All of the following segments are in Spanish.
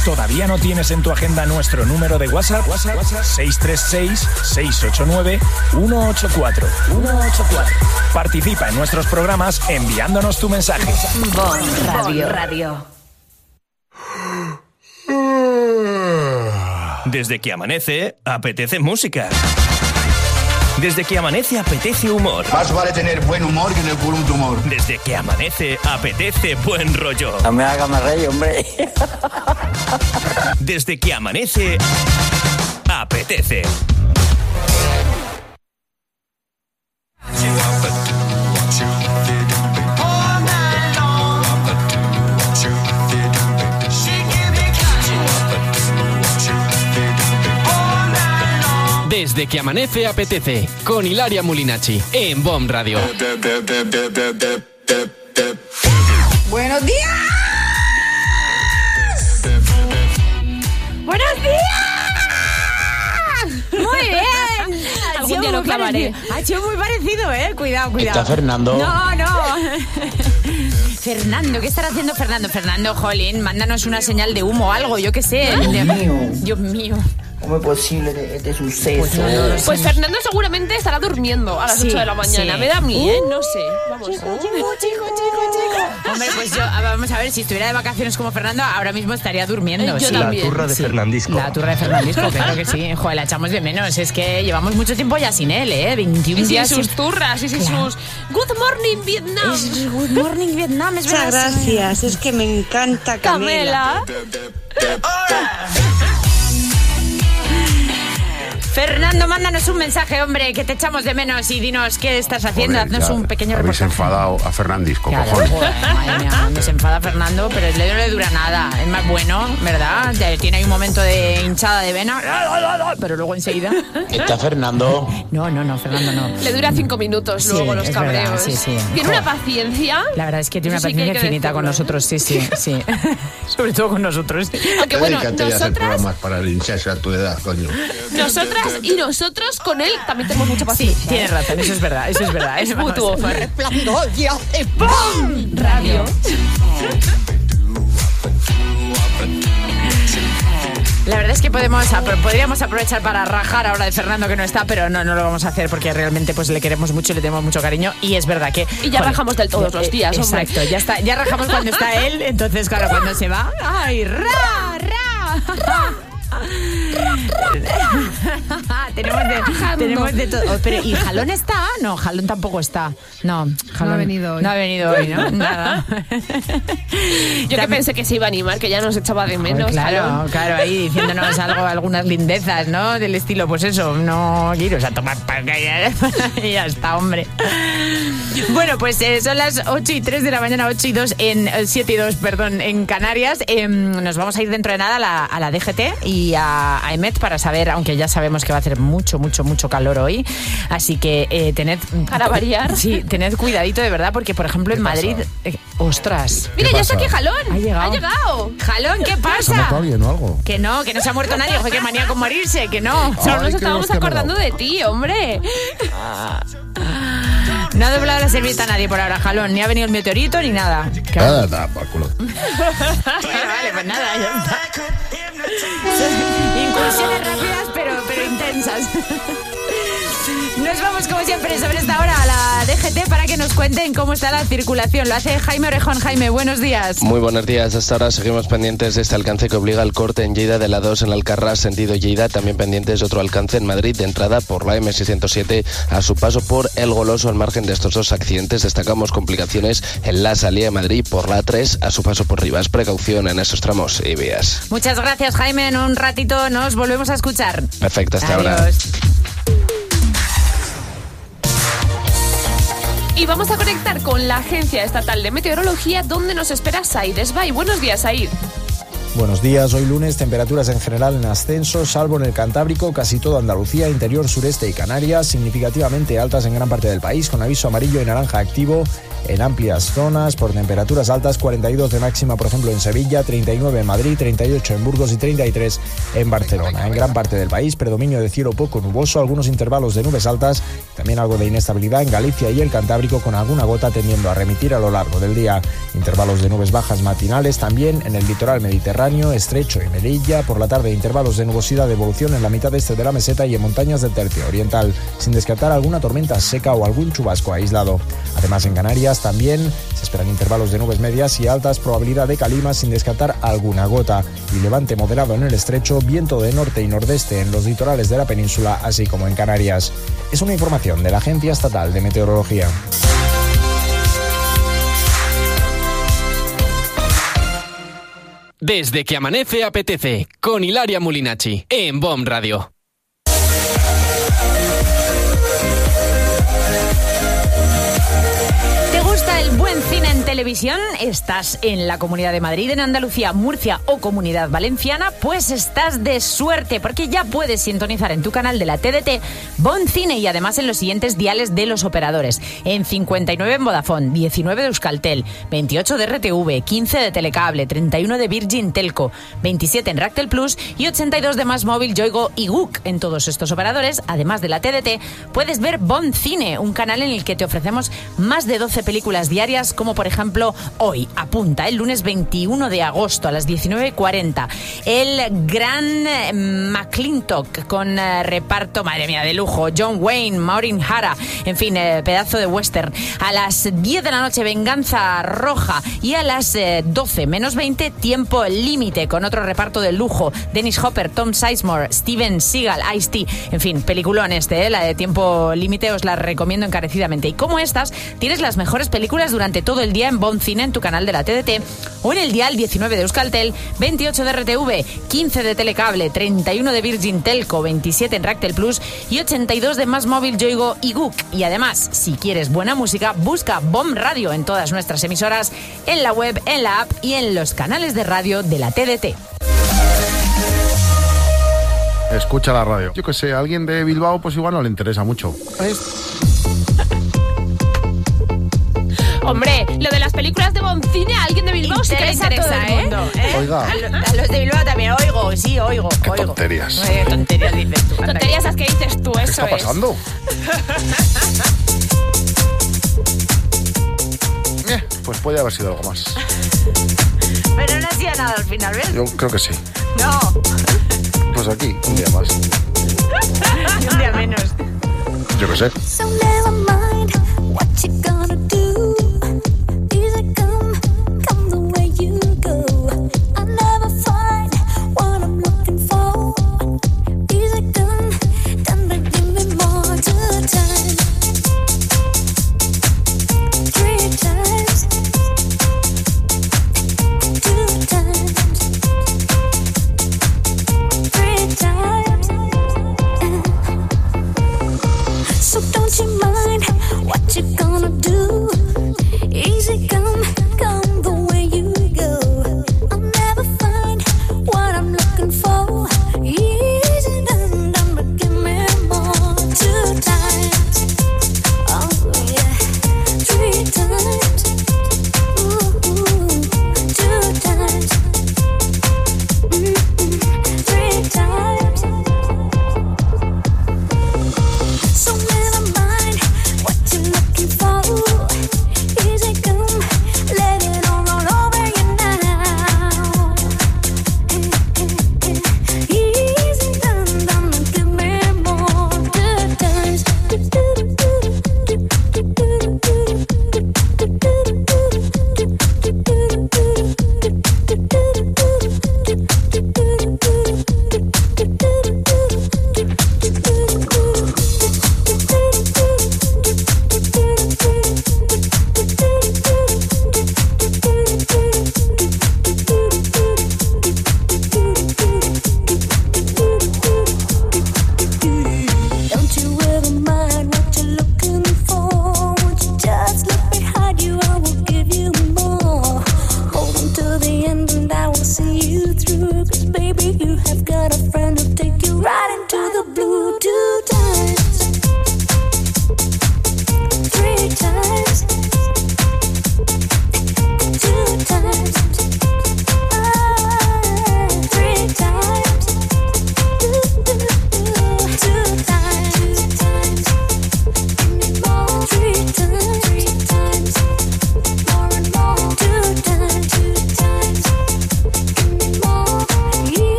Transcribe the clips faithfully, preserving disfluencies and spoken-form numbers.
¿Todavía no tienes en tu agenda nuestro número de WhatsApp? WhatsApp, WhatsApp seis tres seis, seis ocho nueve, uno ocho cuatro. Participa en nuestros programas enviándonos tu mensaje. Bon Radio. Radio. Desde que amanece, apetece música. Desde que amanece, apetece humor. Más vale tener buen humor que en el culo un tumor. Desde que amanece, apetece buen rollo. No me hagas más reír, hombre. Desde que amanece, apetece. Desde que amanece, apetece, con Hilaria Mulinacci, en Bon Radio. ¡Buenos días! ¡Buenos días! Muy bien. Algún día lo clavaré. Ha sido muy parecido, ¿eh? Cuidado, cuidado. ¿Está Fernando? No, no. Fernando, ¿qué estará haciendo Fernando? Fernando, jolín, mándanos una señal de humo o algo, yo qué sé. Dios mío. Dios mío. ¿Cómo es posible este, este suceso? Pues, no, no, no, Pues Fernando seguramente estará durmiendo a las Sí, ocho de la mañana. sí. Me da a mí, ¿eh? No sé. Vamos. Chico, chico, chico, chico, chico. Hombre, pues yo, vamos a ver, si estuviera de vacaciones como Fernando, ahora mismo estaría durmiendo. Eh, yo sí. también. La turra de Sí. Fernandisco. La turra de Fernandisco, claro que sí. Joder, la echamos de menos. Es que llevamos mucho tiempo ya sin él, ¿eh? veintiún Y sin días sus sin... turras, y sin Claro. sus Good Morning Vietnam. Es Good Morning Vietnam, es Muchas verdad. gracias, es que me encanta Camela. Camela. Fernando, mándanos un mensaje, hombre, que te echamos de menos y dinos qué estás haciendo. Joder, Haznos ya un pequeño habéis reportaje. enfadado a Fernandisco, Claro, cojones. joder, madre mía, nos enfada Fernando, pero el dedo no le dura nada. Es más bueno, ¿verdad? Tiene ahí un momento de hinchada de vena, pero luego enseguida... ¿Está Fernando? No, no, no, Fernando no. Le dura cinco minutos Sí, luego los es cabreos. verdad, sí, sí. Tiene Joder. una paciencia. La verdad es que tiene una Eso sí que hay paciencia que infinita con decirlo, nosotros, sí, sí, sí. Sobre todo con nosotros. Aunque bueno, Dedícate a hacer nosotras, programas para hincharse a tu edad, coño. nosotras y nosotros con él también tenemos mucha Sí, paciencia. tienes razón, eso es verdad, eso es verdad. Es mutuo. Resplandor y hace ¡Pum! Radio. La verdad es que podemos apro- podríamos aprovechar para rajar ahora de Fernando que no está, pero no, no lo vamos a hacer porque realmente pues le queremos mucho y le tenemos mucho cariño y es verdad que... Y ya joder, rajamos del todos los días, hombre. Exacto, ya está, ya rajamos cuando está él, entonces claro, cuando se va... ¡Ay, ra, ra! tenemos, de, tenemos de todo. Oh, pero, ¿y Jalón está? No, Jalón tampoco está. No, Jalón No ha venido hoy. No ha venido hoy, ¿no? Nada. Yo que pensé que se iba a animar, que ya nos echaba de menos. Pues claro, Jalón. claro, ahí diciéndonos algo, algunas lindezas, ¿no? Del estilo, pues eso, no quiero a tomar para y ya está, hombre. Bueno, pues eh, son las ocho y tres de la mañana, ocho y dos en eh, siete y dos, perdón, en Canarias. Eh, nos vamos a ir dentro de nada a la, a la D G T y a, a EMET para saber, aunque ya sabemos que va a hacer mucho, mucho, mucho calor hoy. Así que eh, tened... Para variar. Sí, tened cuidadito de verdad, porque por ejemplo en Madrid... eh, ostras. Mira, ya está aquí Jalón. Ha llegado. Ha llegado. Jalón, ¿qué ¿Se ha pasa? matado alguien o algo? Que no, que no se ha muerto nadie. Joder, qué manía con morirse, que no. Solo Ay, nos qué estábamos hostia me ha acordando dado. de ti, hombre. No ha doblado la servilleta a nadie por ahora, Jalón. Ni ha venido el meteorito ni nada. Nada, nada, por culo. Vale, vale, pues nada, ya está. Incursiones rápidas, pero, pero intensas. Nos vamos, como siempre, sobre esta hora a la D G T para que nos cuenten cómo está la circulación. Lo hace Jaime Orejón. Jaime, buenos días. Muy buenos días. Hasta ahora seguimos pendientes de este alcance que obliga al corte en Lleida de la dos en Alcarrás, sentido Lleida. También pendientes de otro alcance en Madrid de entrada por la M seiscientos siete a su paso por El Goloso. Al margen de estos dos accidentes, destacamos complicaciones en la salida de Madrid por la A tres a su paso por Rivas. Precaución en esos tramos y vías. Muchas gracias, Jaime. En un ratito nos volvemos a escuchar. Perfecto, hasta ahora. Adiós. Y vamos a conectar con la Agencia Estatal de Meteorología, donde nos espera Said Esbay. Buenos días, Said. Buenos días, hoy lunes temperaturas en general en ascenso, salvo en el Cantábrico, casi todo Andalucía, interior, sureste y Canarias, significativamente altas en gran parte del país, con aviso amarillo y naranja activo en amplias zonas por temperaturas altas, cuarenta y dos de máxima, por ejemplo, en Sevilla, treinta y nueve en Madrid, treinta y ocho en Burgos y treinta y tres en Barcelona. En gran parte del país, predominio de cielo poco nuboso, algunos intervalos de nubes altas, también algo de inestabilidad en Galicia y el Cantábrico, con alguna gota tendiendo a remitir a lo largo del día. Intervalos de nubes bajas matinales también en el litoral mediterráneo, Estrecho y Melilla. Por la tarde, intervalos de nubosidad de evolución en la mitad este de la meseta y en montañas del tercio oriental, sin descartar alguna tormenta seca o algún chubasco aislado. Además, en Canarias también se esperan intervalos de nubes medias y altas, probabilidad de calima, sin descartar alguna gota, y levante moderado en el Estrecho, viento de norte y nordeste en los litorales de la península, así como en Canarias. Es una información de la Agencia Estatal de Meteorología. Desde que amanece apetece, con Hilaria Mulinacci, en B O M Radio. Buen cine en televisión. ¿Estás en la Comunidad de Madrid, en Andalucía, Murcia o Comunidad Valenciana? Pues estás de suerte, porque ya puedes sintonizar en tu canal de la T D T Bon Cine, y además en los siguientes diales de los operadores: en cincuenta y nueve en Vodafone, diecinueve de Euskaltel, veintiocho de R T V, quince de Telecable, treinta y uno de Virgin Telco, veintisiete en Ractel Plus y ochenta y dos de Más Móvil, Yoigo y Guk. En todos estos operadores, además de la T D T, puedes ver Bon Cine, un canal en el que te ofrecemos más de doce películas diarias, como por ejemplo hoy, apunta, el lunes veintiuno de agosto a las diecinueve cuarenta, el gran McClintock, con eh, reparto, madre mía, de lujo, John Wayne, Maureen Hara, en fin, eh, pedazo de western. A las diez de la noche, Venganza Roja, y a las eh, doce menos veinte, Tiempo Límite, con otro reparto de lujo: Dennis Hopper, Tom Sizemore, Steven Seagal, Ice-T, en fin, peliculón este, eh, la de Tiempo Límite, os la recomiendo encarecidamente. Y como estas, tienes las mejores películas durante todo el día en Bon Cine, en tu canal de la T D T, o en el dial diecinueve de Euskaltel, veintiocho de R T V, quince de Telecable, treinta y uno de Virgin Telco, veintisiete en Ractel Plus y ochenta y dos de Más Móvil, Yoigo y Guk. Y además, si quieres buena música, busca B O M Radio en todas nuestras emisoras, en la web, en la app y en los canales de radio de la T D T. Escucha la radio. Yo que sé, a alguien de Bilbao pues igual no le interesa mucho. ¿Ves? Hombre, lo de las películas de Bon Cine a alguien de Bilbao sí que le interesa, ¿eh? Mundo, ¿eh? Oiga. A, lo, a los de Bilbao también, oigo, sí, oigo. Qué oigo. tonterías. Eh, tonterías dices tú. Tonterías las que dices tú, ¿Qué eso está pasando? Eh, pues puede haber sido algo más. Pero no hacía nada al final, ¿ves? Yo creo que sí. No. Pues aquí, un día más. Y un día menos. Yo qué sé. So never mind what you gonna do. Easy come, come the way you go. I never find what I'm looking for. Easy come, then they give me more to time. Three times, two times, three times. So don't you mind what you gonna do?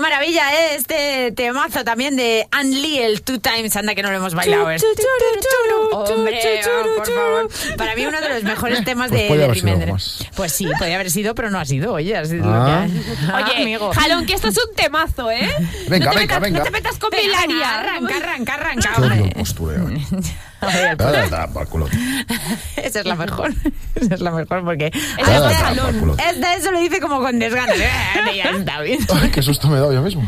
maravilla, ¿eh? Este temazo también de Ann Lee, el Two Times. Anda que no lo hemos bailado. ¿eh? Hombre, oh, por favor. Para mí uno de los mejores temas pues de, de haber sido Remender. más. Pues sí, podría haber sido, pero no ha sido. Oye, ha sido Ah. lo que ha- Oye, amigo. Jalón, que esto es un temazo, ¿eh? Venga, no te venga, metas, venga. No te metas con Venga, Milaria. arranca, arranca, arranca. Qué odio el hombre. postureo. A ver, Ah, da, por culo. esa es la mejor. Esa es la mejor porque... Esa Ah, es da, Jalón. por culo. Esta eso lo dice como con desgano. Ya está bien. Ay, qué susto me he dado yo mismo.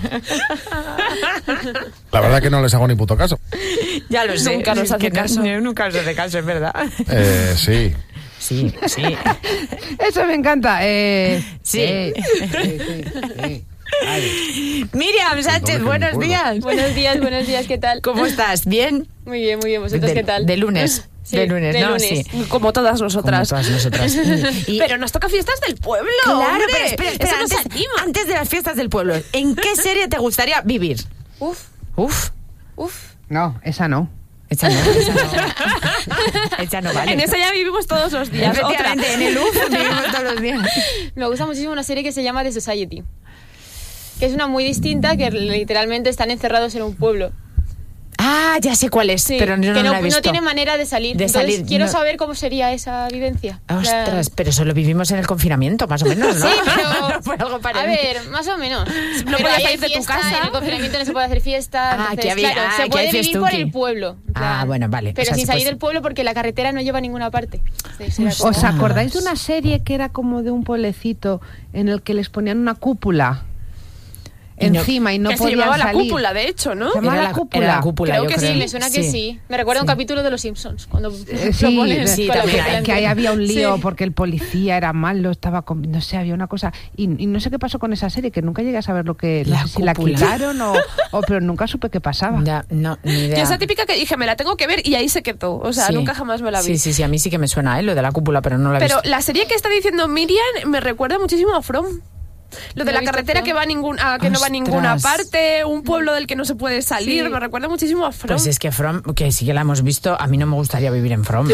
La verdad que no les hago ni puto caso. Ya lo sé. Nunca nos es hace que no- caso. Nunca os hace caso, es verdad. Eh, sí. Sí, sí. Eso me encanta. Eh, Sí. eh, sí, sí, sí. Ay. Miriam Sánchez, buenos días. Buenos días, buenos días, ¿qué tal? ¿Cómo estás? ¿Bien? Muy bien, muy bien. ¿Vosotros de, qué tal? De lunes. Sí, de lunes, de ¿no? lunes. Sí. Como todas nosotras. Como todas nosotras. Y- Pero nos toca fiestas del pueblo. Claro, hombre. pero espera, espera, Eso nos antes, anima. antes de las fiestas del pueblo, ¿en qué serie te gustaría vivir? Uf, Uf, uf. No, esa no. esa no, esa no. Esa no vale. En esa ya vivimos todos los días. Otra. Efectivamente, en el U F vivimos todos los días. Me gusta muchísimo una serie que se llama The Society. Que es una muy distinta, que literalmente están encerrados en un pueblo. Ah, ya sé cuál es, Sí, pero yo no, que no, la he visto. no tiene manera de salir. De Entonces, salir, quiero no. saber cómo sería esa vivencia. Ostras, pero eso lo vivimos en el confinamiento, más o menos, ¿no? Sí, pero... Fue algo a parecido. ver, más o menos. No Pero puedes ahí salir de tu fiesta, casa. En el confinamiento no se puede hacer fiesta. Ah, entonces, que había- claro, ah, se que puede hay vivir por fiestuki. el pueblo. en plan. Ah, bueno, vale. Pero O sea, sin sí, salir pues- del pueblo porque la carretera no lleva a ninguna parte. Entonces, era como- ¿Os acordáis de una serie que era como de un pueblecito en el que les ponían una cúpula Y no- encima y no que se podían llamaba la salir? cúpula, de hecho, ¿no? Se llamaba Era la la- cúpula. era la cúpula, Creo yo que creo. sí, Me suena que Sí. sí. Me recuerda un capítulo de Los Simpsons. Cuando Eh, lo sí, ponen sí, con la también. cúpula que ahí encima. había un lío Sí. porque el policía era malo, estaba con, no sé, había una cosa y, y no sé qué pasó con esa serie, que nunca llegué a saber lo que, no La sé si la cúpula. quitaron o, o pero nunca supe qué pasaba. Ya, no, ni idea. Yo esa típica que dije, me la tengo que ver y ahí se quedó. O sea, Sí. nunca jamás me la vi. Sí, sí, sí, a mí sí que me suena, ¿eh? Lo de la cúpula, pero no la he Pero visto. la serie que está diciendo Miriam me recuerda muchísimo a From. Lo de No he la visto carretera From. que va a, ningún, a que no va a ninguna Ostras. parte, un pueblo del que no se puede salir, Sí. me recuerda muchísimo a From. Pues es que From, que sí que la hemos visto, a mí no me gustaría vivir en From, ¿eh?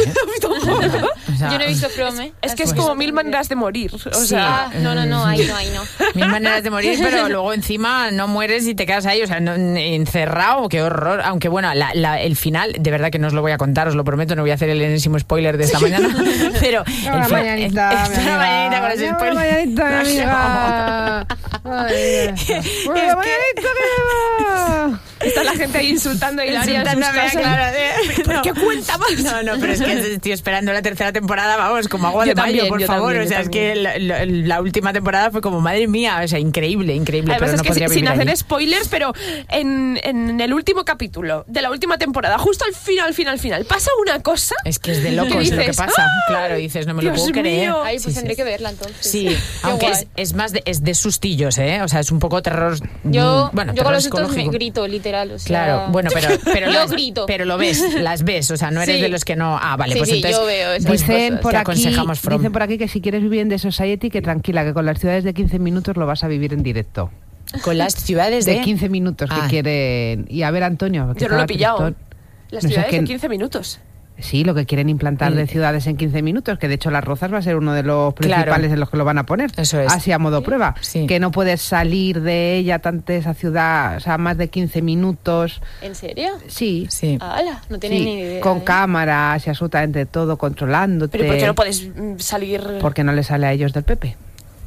O sea, Yo no he visto From, ¿eh? Es que es Así como que- mil maneras de morir. O Sí. sea, Ah, no, no, no, ahí no, ahí no. mil maneras de morir, pero luego encima no mueres y te quedas ahí, o sea, no- encerrado, qué horror. Aunque bueno, la- la- el final, de verdad que no os lo voy a contar, os lo prometo, no voy a hacer el enésimo spoiler de esta mañana, pero... Toda la el final- mañanita, mi toda la amiga. mañanita con los Toda la spoilers. mañanita, mi amiga. Ay, toda la mañanita, mi amiga. está la gente ahí insultando a Hilaria en sus Insultándome, casas. claro, de- ¿Por no. qué cuenta más? No, no, pero es que estoy esperando la tercera temporada, vamos, como agua Yo de mayo, también, por yo favor. también, o sea, yo es que la, la- la última temporada fue como, madre mía, o sea, increíble, increíble. Además pero es no que podría sin, sin vivir hacer allí. spoilers, pero en, en el último capítulo de la última temporada, justo al final, al final, al final, pasa una cosa. Es que es de locos ¿Qué lo que dices? pasa. ¡Ah! Claro, dices, no me lo Dios puedo creer. mío. Ay, pues Sí, tendré sí. que verla entonces. Sí, Qué aunque guay. es, es más de, es de sustillos, ¿eh? O sea, es un poco terror. Yo, mm, bueno, yo con terror los sustos me psicológico. grito, literal. O sea... Claro, bueno, pero, pero, yo las, grito. pero lo ves, las ves, o sea, no eres Sí. de los que no. Ah, vale, Sí, pues sí, entonces. yo veo esas Dicen cosas. por, Te aquí, aconsejamos From. dicen por aquí que si quieres vivir en The Society, que tranquila, que con las ciudades de quince minutos lo vas a vivir en directo. Con las ciudades de. De quince minutos Ah. que quieren. Y a ver, Antonio. que Yo no lo he estaba pillado. tristón. Las No sé ciudades qué- de quince minutos. Sí, lo que quieren implantar de Mm. ciudades en quince minutos, que de hecho Las Rozas va a ser uno de los principales Claro. en los que lo van a poner. Eso es. Así a modo prueba. Sí. Que no puedes salir de ella tanto esa ciudad, o sea, más de quince minutos. ¿En serio? Sí. Sí. ¡Hala! No tenía Sí, ni idea. con ¿eh? cámaras y absolutamente todo controlándote. Pero ¿por qué no puedes mm, salir? Porque no le sale a ellos del P P.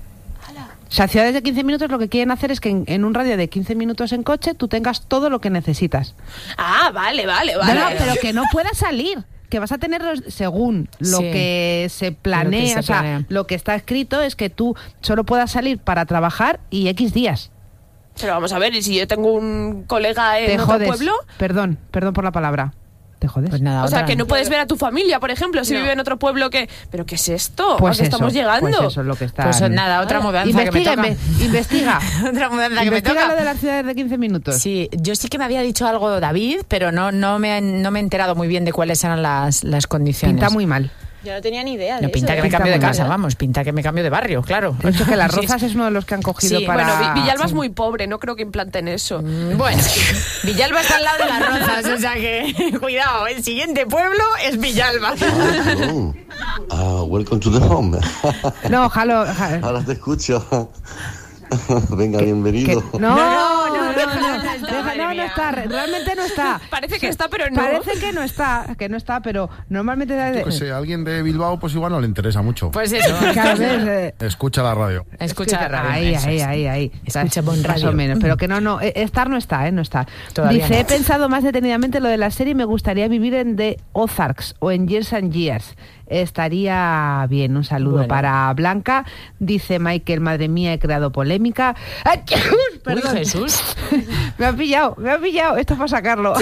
O sea, ciudades de quince minutos lo que quieren hacer es que en, en un radio de quince minutos en coche tú tengas todo lo que necesitas. Ah, vale, vale, vale. No, no, pero que no puedas salir. Que vas a tener, los- según lo Sí. que se planea, Lo que se o sea, planea. lo que está escrito es que tú solo puedas salir para trabajar y X días. Pero vamos a ver, ¿y si yo tengo un colega en Te otro jodes. pueblo? Perdón, perdón por la palabra. Te jodes. Pues nada, O sea, otra. que no puedes ver a tu familia, por ejemplo, si No. vive en otro pueblo que... ¿Pero qué es esto? Pues ¿A qué eso, estamos llegando? Pues eso es lo que está. Pues nada, otra mudanza Investiga, que me toca. inve- investiga. Otra mudanza que me investiga toca. lo de las ciudades de quince minutos. Sí, yo sí que me había dicho algo David, pero no, no, me, no me he enterado muy bien de cuáles eran las, las condiciones. Pinta muy mal. Yo no tenía ni idea de No, eso. pinta que ¿eh? me cambio de muy casa, mal. vamos, pinta que me cambio de barrio, claro. De hecho, que Las Sí, Rozas es uno de los que han cogido Sí, para... Bueno, Vi- Villalba es sí. muy pobre, no creo que implanten eso. Bueno, Villalba está al lado de Las Rozas, o sea que cuidado, el siguiente pueblo es Villalba. Hello. Ah, welcome to the home. No, jalo... ja- Ahora te escucho. Venga, bienvenido. No, no, no, no, no, deja, no, no está, realmente no está. Parece que está, pero no. Parece que no está, que no está, pero normalmente... Yo que sé, a alguien de Bilbao pues igual no le interesa mucho. Pues eso. Cada vez, eh, Escucha la radio. Escucha la radio. Ahí, eso ahí, es. ahí, ahí. Escucha Bon Más Radio. o menos, pero que no, no, eh, estar no está, ¿eh? No está. Todavía Dice, no. he pensado más detenidamente lo de la serie y me gustaría vivir en The Ozarks o en Years and Years. Estaría bien. Un saludo Bueno. para Blanca. Dice Michael, madre mía, he creado polémica. ¡Ay, qué- Perdón. Uy, Jesús. Me ha pillado, me ha pillado. Esto es para sacarlo.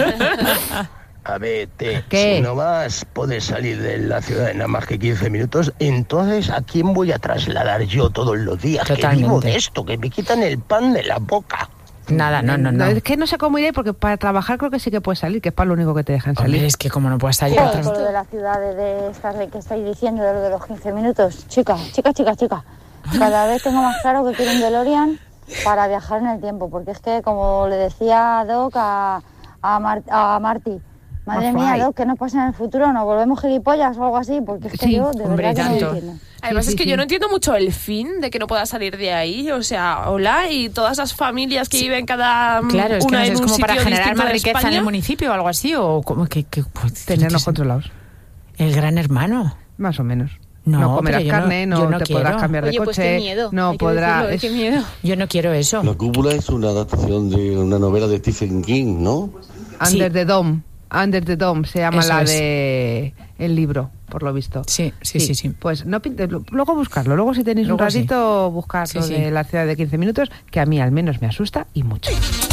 A ver, te, ¿Qué? si no vas, puedes salir de la ciudad en nada más que quince minutos, entonces ¿a quién voy a trasladar yo todos los días? Que Totalmente. vivo de esto, que me quitan el pan de la boca. Nada, no, no, no. Es que no sé cómo iré porque para trabajar creo que sí que puedes salir, que es para lo único que te dejan salir. Hombre, es que como no puedes salir Joder, otra con lo de la ciudad de, de estas de que estáis diciendo, de lo de los quince minutos. Chica, chica, chica, chica. Cada vez tengo más claro que quiero un DeLorean para viajar en el tiempo. Porque es que, como le decía Doc a, a, Mar- a Marty, madre Más mía, guay. Doc, ¿qué nos pasa en el futuro? ¿Nos volvemos gilipollas o algo así? Porque es que Sí, yo de hombre, verdad que no tanto. lo entiendo. Además Sí, es que sí, yo sí. no entiendo mucho el fin de que no pueda salir de ahí. O sea, hola, y todas las familias que viven cada mm, Claro, es que una no sé, en es un como para sitio generar distinto más de riqueza España. en el municipio o algo así, o como que, que pues, Tenernos que- controlados, El gran hermano. más o menos. No, No comerás pero yo no- carne, no, yo no te quiero. podrás cambiar de Oye, coche, pues qué miedo. no hay que podrás... decirlo, qué miedo. Yo no quiero eso. La cúpula es una adaptación de una novela de Stephen King, ¿no? Under Sí. the Dome, Under the Dome se llama Eso la es. de el libro, por lo visto. Sí, sí, sí, sí. Pues no pinte- luego buscarlo, luego si tenéis Luego un sí. ratito buscar Sí, lo sí. de la ciudad de quince minutos, que a mí al menos me asusta y mucho.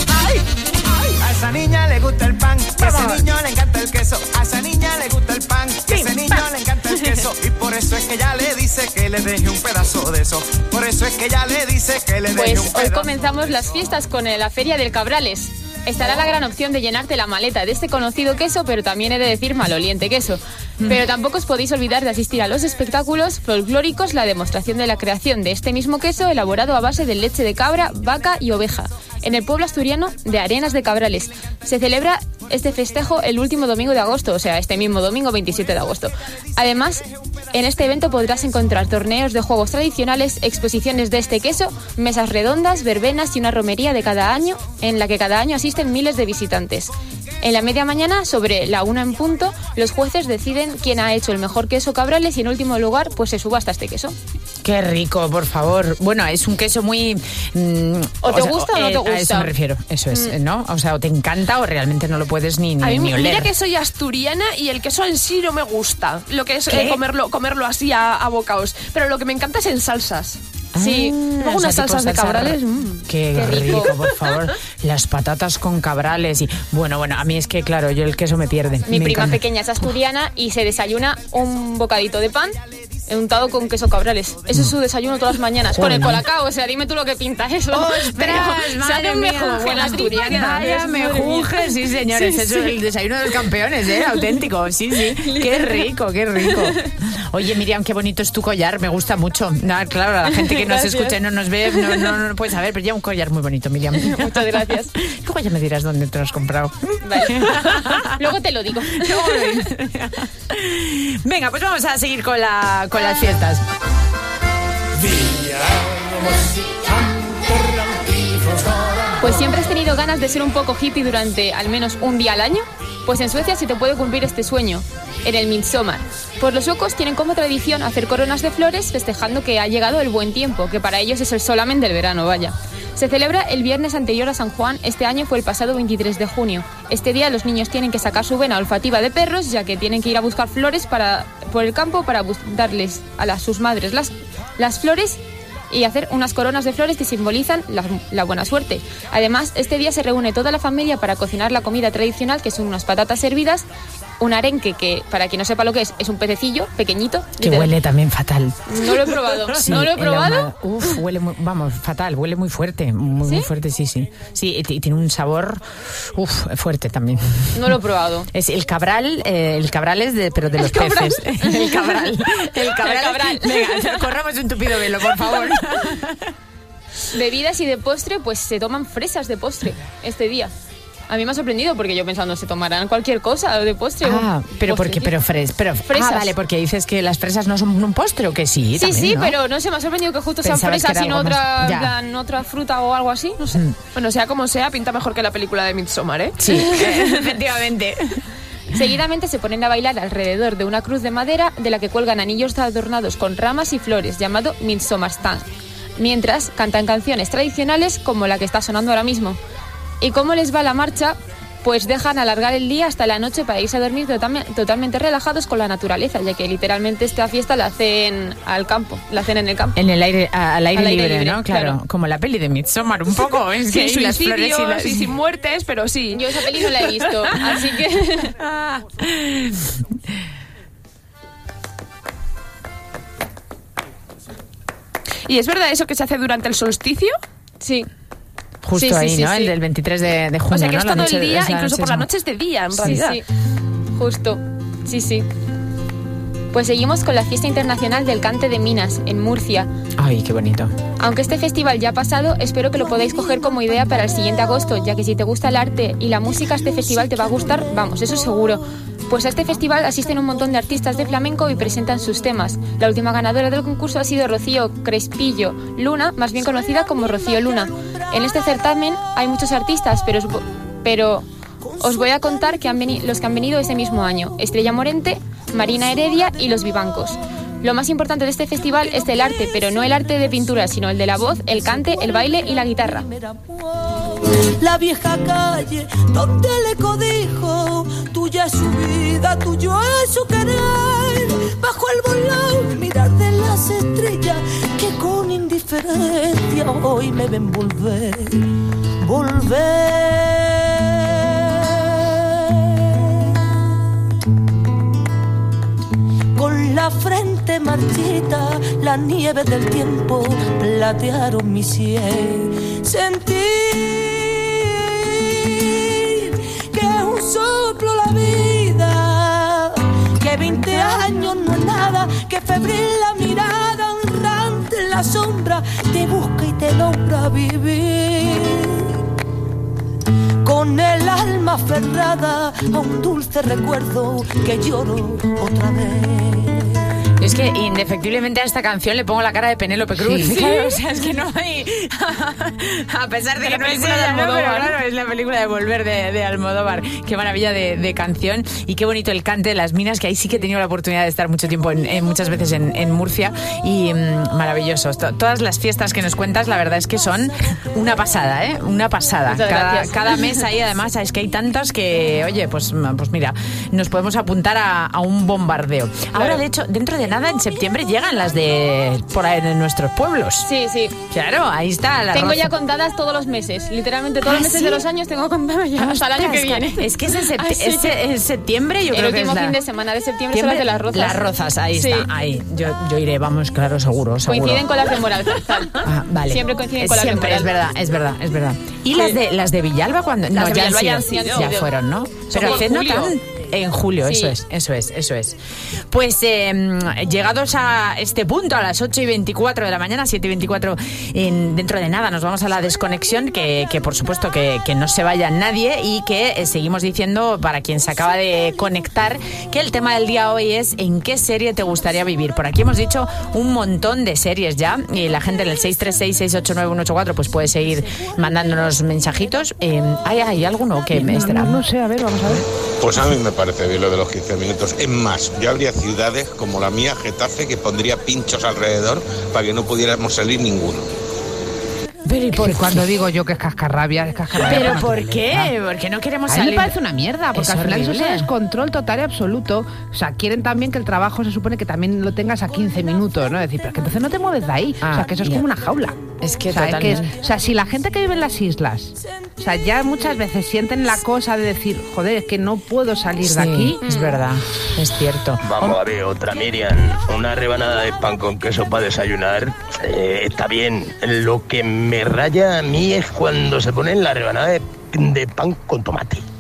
A esa niña le gusta el pan, y a ese niño le encanta el queso. A esa niña le gusta el pan, y a ese niño le encanta el queso. Y por eso es que ella le dice que le deje un pedazo de eso. Por eso es que ella le dice que le deje un Pues hoy pedazo. comenzamos las fiestas con eh, la Feria del Cabrales. Estará la gran opción de llenarte la maleta de este conocido queso, pero también he de decir maloliente queso. Pero tampoco os podéis olvidar de asistir a los espectáculos folclóricos, la demostración de la creación de este mismo queso elaborado a base de leche de cabra, vaca y oveja, en el pueblo asturiano de Arenas de Cabrales. Se celebra este festejo el último domingo de agosto, o sea, este mismo domingo veintisiete de agosto. Además, en este evento podrás encontrar torneos de juegos tradicionales, exposiciones de este queso, mesas redondas, verbenas y una romería de cada año, en la que cada año asisten miles de visitantes. En la media mañana, sobre la una en punto, los jueces deciden quién ha hecho el mejor queso Cabrales y en último lugar, pues se subasta este queso. Qué rico, por favor. Bueno, es un queso muy... mm, ¿O te sea, gusta o no te A eso gusta? me refiero, eso es, Mm. ¿no? O sea, o te encanta o realmente no lo puedes ni, ni, A mí, ni oler. mira que soy asturiana y el queso en sí no me gusta. Lo que es ¿Qué? eh, comerlo, comerlo así a, a bocaos. Pero lo que me encanta es en salsas. Sí, luego o sea, unas tipo salsas de salsa cabrales. ro- mm. Qué, Qué rico. rico. por favor. Las patatas con cabrales y... Bueno, bueno, a mí es que, claro, yo el queso me pierde. Mi Me prima encanta. pequeña es asturiana y se desayuna un bocadito de pan untado con queso Cabrales. Eso es su desayuno todas las mañanas. Con el Joder. colacao, o sea, dime tú lo que pinta eso. ¡Ostras, Pero se madre hace un mía! mejunje en la tripa que Vaya madre mía. mejunje, sí, señores. Sí, Eso es sí. el desayuno de los campeones, ¿eh? Auténtico, sí, sí. Qué rico, qué rico. Oye, Miriam, qué bonito es tu collar, me gusta mucho. No, claro, a la gente que nos Gracias. escucha y no nos ve, no, no, no lo puede saber, pero ya un collar muy bonito, Miriam. Muchas gracias. Luego ya me dirás dónde te lo has comprado. Vale. Luego te lo digo. Luego lo dices. Venga, pues vamos a seguir con, la, con las fiestas. Pues siempre has tenido ganas de ser un poco hippie durante al menos un día al año. Pues en Suecia se te puede cumplir este sueño, en el Midsommar. Pues los suecos tienen como tradición hacer coronas de flores festejando que ha llegado el buen tiempo, que para ellos es el solamente del verano, vaya. Se celebra el viernes anterior a San Juan, este año fue el pasado veintitrés de junio. Este día los niños tienen que sacar su vena olfativa de perros, ya que tienen que ir a buscar flores para, por el campo para bus- darles a las, sus madres las, las flores y hacer unas coronas de flores que simbolizan la, la buena suerte. Además, este día se reúne toda la familia para cocinar la comida tradicional, que son unas patatas hervidas, un arenque que, para quien no sepa lo que es, es un pececillo pequeñito. Que literal. huele también fatal. No lo he probado. Sí, ¿No lo he el probado? ahumado. Uf, huele muy, vamos, fatal, huele muy fuerte, muy, muy fuerte, sí, sí. Sí, y t- y tiene un sabor, uf, fuerte también. No lo he probado. Es el cabral, eh, el cabral es de, pero de los cabral. peces. El cabral. El cabral. El cabral. Venga, corramos un tupido velo, por favor. Bebidas y de postre, pues se toman fresas de postre este día. A mí me ha sorprendido porque yo pensando se tomarán cualquier cosa de postre. Ah, pero postre, porque pero fres, pero Fresas. Ah, vale, porque dices que las fresas no son un postre o que sí, Sí, también, sí, ¿no? pero no sé, me ha sorprendido que justo sean Pensabas que fresas era y no algo otra, más. Ya. plan, otra fruta o algo así, no sé. Bueno, sea como sea, pinta mejor que la película de Midsommar, ¿eh? Sí, efectivamente. Seguidamente se ponen a bailar alrededor de una cruz de madera de la que cuelgan anillos adornados con ramas y flores, llamado Midsommarstang, mientras cantan canciones tradicionales como la que está sonando ahora mismo. ¿Y cómo les va la marcha? Pues dejan alargar el día hasta la noche para irse a dormir totalme- totalmente relajados con la naturaleza, ya que literalmente esta fiesta la hacen al campo, la hacen en el campo. En el aire, a- al aire, Al aire libre, libre, ¿no? Claro, claro. como la peli de Midsommar, un poco. Es que Sin y las flores y suicidios las... y sin muertes, pero sí. Yo esa peli no la he visto, así que... ¿Y es verdad eso que se hace durante el solsticio? Sí. Justo Sí, sí, ahí, sí, ¿no? sí. El del veintitrés de, de junio, O sea que ¿no? es Lo han todo dicho- el día, o sea, incluso sí, por la sí. noche es de día, en Sí, realidad. sí, justo. Sí, sí. Pues seguimos con la Fiesta Internacional del Cante de Minas, en Murcia. Ay, qué bonito. Aunque este festival ya ha pasado, espero que lo podáis coger como idea para el siguiente agosto, ya que si te gusta el arte y la música, este festival te va a gustar, vamos, eso seguro. Pues a este festival asisten un montón de artistas de flamenco y presentan sus temas. La última ganadora del concurso ha sido Rocío Crespillo Luna, más bien conocida como Rocío Luna. En este certamen hay muchos artistas, pero, os vo- pero os voy a contar que han veni- los que han venido ese mismo año. Estrella Morente, Marina Heredia y Los Vivancos. Lo más importante de este festival es el arte, pero no el arte de pintura, sino el de la voz, el cante, el baile y la guitarra. La vieja calle donde le codijo, tuya es su vida, tuyo es su querer. Bajo el volón, mirar de las estrellas que con indiferencia hoy me ven volver, volver. Con la frente marchita, la nieve del tiempo platearon mi sien. Sentir que es un soplo la vida, que veinte años no es nada, que febril la mirada honrante en la sombra te busca y te logra vivir. Con el alma aferrada a un dulce recuerdo que lloro otra vez. Es que indefectiblemente a esta canción le pongo la cara de Penélope Cruz. Sí. Claro, o sea, es que no hay... a pesar de, De que la no es película de ella, ¿no? Pero Almodóvar. claro, es la película de Volver de, de Almodóvar. Qué maravilla de, de canción y qué bonito el cante de las minas, que ahí sí que he tenido la oportunidad de estar mucho tiempo, en, en- muchas veces en, en Murcia, y mm, maravillosos. To- todas las fiestas que nos cuentas, la verdad es que son una pasada, ¿eh? Una pasada. Muchas Cada, gracias. cada mes ahí, además, es que hay tantas que, oye, pues, pues mira, nos podemos apuntar a, a un bombardeo. Ahora, Claro. de hecho, dentro de nada, en septiembre llegan las de por ahí en nuestros pueblos. Sí, sí. Claro, ahí está la Tengo roza. ya contadas todos los meses. Literalmente todos ¿Ah, los meses sí? de los años tengo contadas ya hasta el año que Ostras, viene. Es que es en, septi- Así es- que- es septiembre, yo el creo que último es la- fin de semana de septiembre son las de las rozas. Las rozas, ahí Sí. está, ahí. Yo, yo iré, vamos, claro, seguro, seguro. Coinciden con las de Moralzarzal. Ah, vale. Siempre coinciden con las de Siempre, es Moralzarzal. verdad, es verdad, es verdad. ¿Y Sí. las de las de Villalba cuando? Las no, de ya Villalba han ya sido, han sido. ya fueron, ¿no? Pero en hace no julio. tan... En julio, Sí. eso es, eso es, eso es. Pues eh, llegados a este punto, a las ocho y veinticuatro de la mañana, siete y veinticuatro, en, dentro de nada nos vamos a la desconexión, que, que por supuesto que, que no se vaya nadie y que eh, seguimos diciendo, para quien se acaba de conectar, que el tema del día hoy es ¿en qué serie te gustaría vivir? Por aquí hemos dicho un montón de series ya, y la gente en el seis tres seis, seis ocho nueve, uno ocho cuatro pues puede seguir mandándonos mensajitos. Eh, ¿hay, ¿Hay alguno que me estará? No, no sé, a ver, vamos a ver. Pues a mí me parece bien lo de los quince minutos. Es más, yo habría ciudades como la mía, Getafe, que pondría pinchos alrededor para que no pudiéramos salir ninguno. Pero ¿y por Sí, cuando digo yo que es cascarrabia, es cascarrabia. ¿Pero por por naturaleza. qué? Porque no queremos A mí salir. me parece una mierda, porque Es al final eso horrible. es descontrol total y absoluto. O sea, quieren también que el trabajo se supone que también lo tengas a quince minutos, ¿no? Es decir, pero es que entonces no te mueves de ahí. Ah, o sea, que eso es ya. como una jaula. Es que o sea, que es- totalmente. o sea, si la gente que vive en las islas, o sea, ya muchas veces sienten la cosa de decir, joder, es que no puedo salir Sí, de aquí. es verdad, es cierto. Vamos a ver, otra Miriam. Una rebanada de pan con queso para desayunar eh, está bien. Lo que me raya a mí es cuando se ponen la rebanada de, de pan con tomate.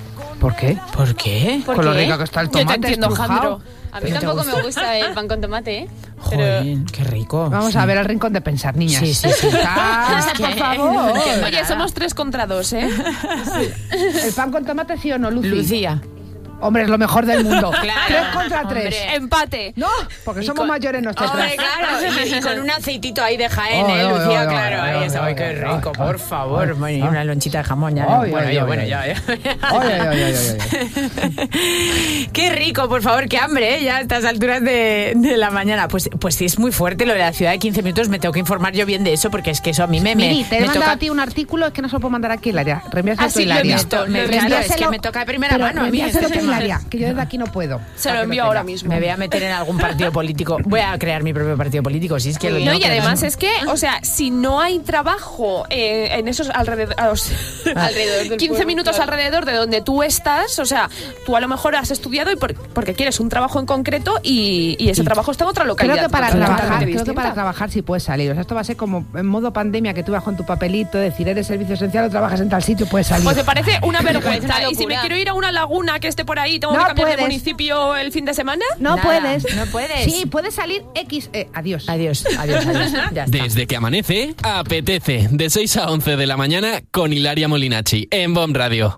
¿Por qué? ¿Por qué? ¿Por Con lo qué? rico que está el Yo te tomate entiendo, estrujado. Jandro. A mí ¿No te tampoco gusta? me gusta el pan con tomate, ¿eh? Joder, qué rico. Vamos Sí. a ver el rincón de pensar, niñas. Sí, sí, sí. Ah, Es que- por favor. Oye, somos tres contra dos, ¿eh? ¿El pan con tomate sí o no, Lucy? Lucía. Hombre, es lo mejor del mundo. Claro, Tres contra hombre. tres. Empate. No, porque Y somos con- mayores nosotras. Hombre, claro, y, y con un aceitito ahí de Jaén, Ay, ¿eh, ay, Lucía? ay, Claro, ay, ahí ay, está. ay, Ay, qué ay, rico, ay, por ay, favor. ay, Bueno, y ay. una lonchita de jamón ya. Ay, Bueno, ay, ya, ay, bueno, ay, ya, ay. ya. Ay, ay, ay, ay, ay, ay. Qué rico, por favor, qué hambre, ¿eh? Ya a estas alturas de, de la mañana. Pues, pues sí, es muy fuerte lo de la ciudad de quince minutos. Me tengo que informar yo bien de eso, porque es que eso a mí me, me, Miri, te he me mandado toca... a ti un artículo, es que no se lo puedo mandar aquí, Hilaria. Reenvíaselo Ah, tú, sí, lo he Hilaria. visto. Me- Reenvíaselo- claro, es que me toca de primera pero mano a mí reenvíaselo este tú, tema. Hilaria, que yo desde aquí no puedo. Se lo Para que envío tenga. ahora mismo. Me voy a meter en algún partido político. Voy a crear mi propio partido político, si es que lo No, tengo y que además hacer. es que, o sea, si no hay trabajo eh, en esos alrededor, a los- Alrededor del quince pueblo, minutos claro. alrededor de donde tú estás, o sea, tú a lo mejor has estudiado y por- porque quieres un trabajo en concreto y, y ese trabajo está en otra Creo localidad. que para totalmente trabajar, creo que distinta. para trabajar sí puedes salir. O sea, esto va a ser como en modo pandemia, que tú vas con tu papelito, decir eres servicio esencial o trabajas en tal sitio, puedes salir. Pues me parece una parece vergüenza. una Y si me locura. quiero ir a una laguna que esté por ahí, ¿tengo No que cambiar de puedes. municipio el fin de semana? No Nada, puedes. no puedes. Sí, puedes salir X. eh, adiós. Adiós, adiós, adiós. Ya está. Desde que amanece, apetece. De seis a once de la mañana con Hilaria Molinachi en B O M Radio.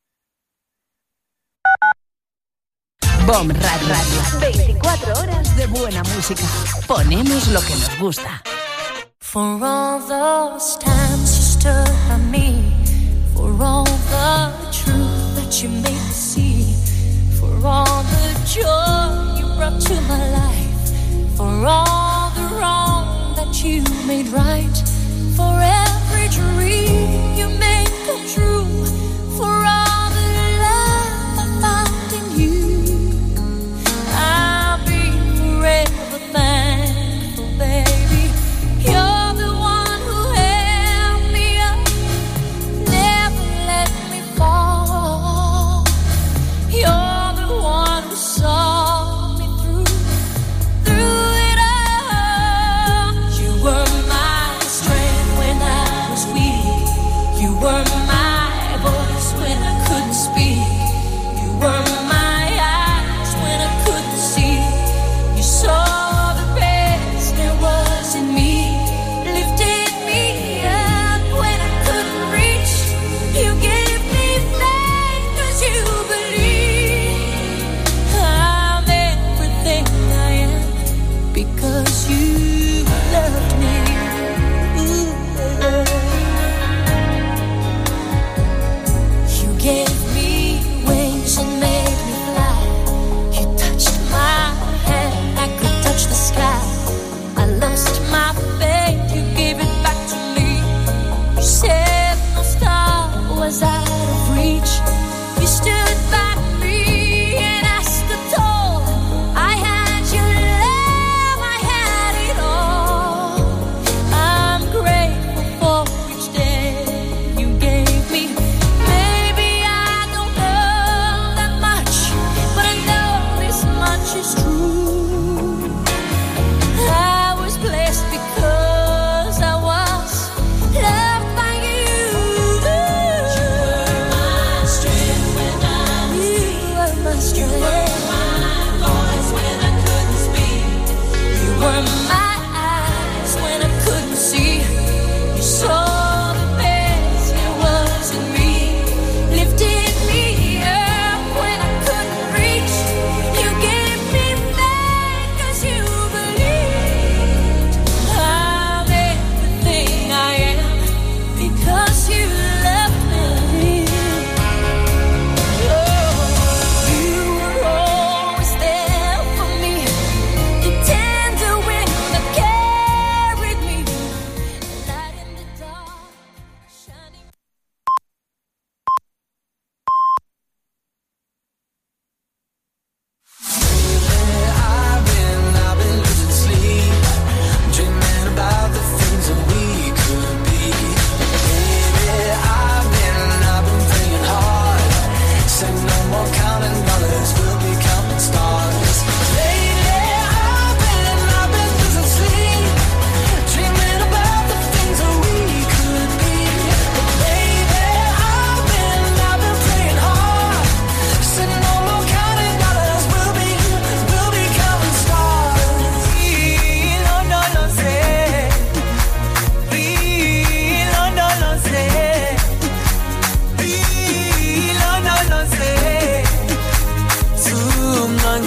B O M Radio. veinticuatro horas de buena música. Ponemos lo que nos gusta. For all those times you stood by me, for all the truth that you made me see, for all the joy you brought to my life, for all the wrong that you made right, for every dream you made come true, for all the love I found in you, I'll be forever thankful, baby. You're the one who held me up, never let me fall. You're the one who saw me through, through it all. You were my strength when I was weak. You were my voice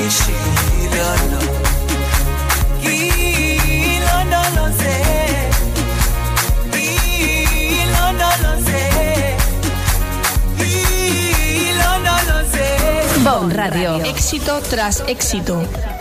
vicino, Dilo, no lo sé. Dilo, no lo sé. Dilo, no lo sé. Bon Radio. Éxito tras éxito.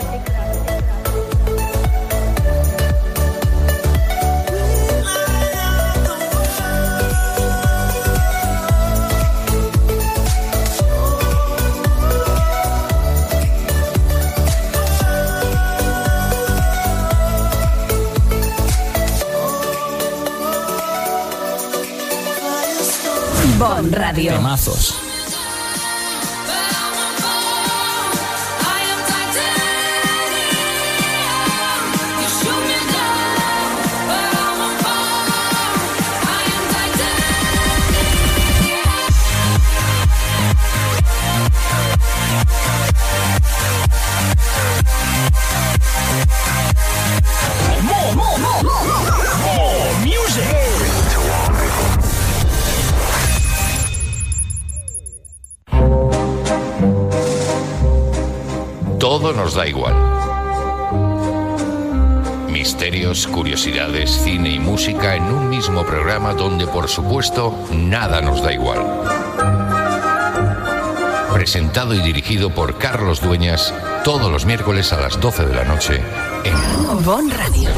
Bon Radio. Temazos. More, more, more, more music. Todo nos da igual. Misterios, curiosidades, cine y música en un mismo programa donde, por supuesto, nada nos da igual. Presentado y dirigido por Carlos Dueñas, todos los miércoles a las doce de la noche en Bon Radio.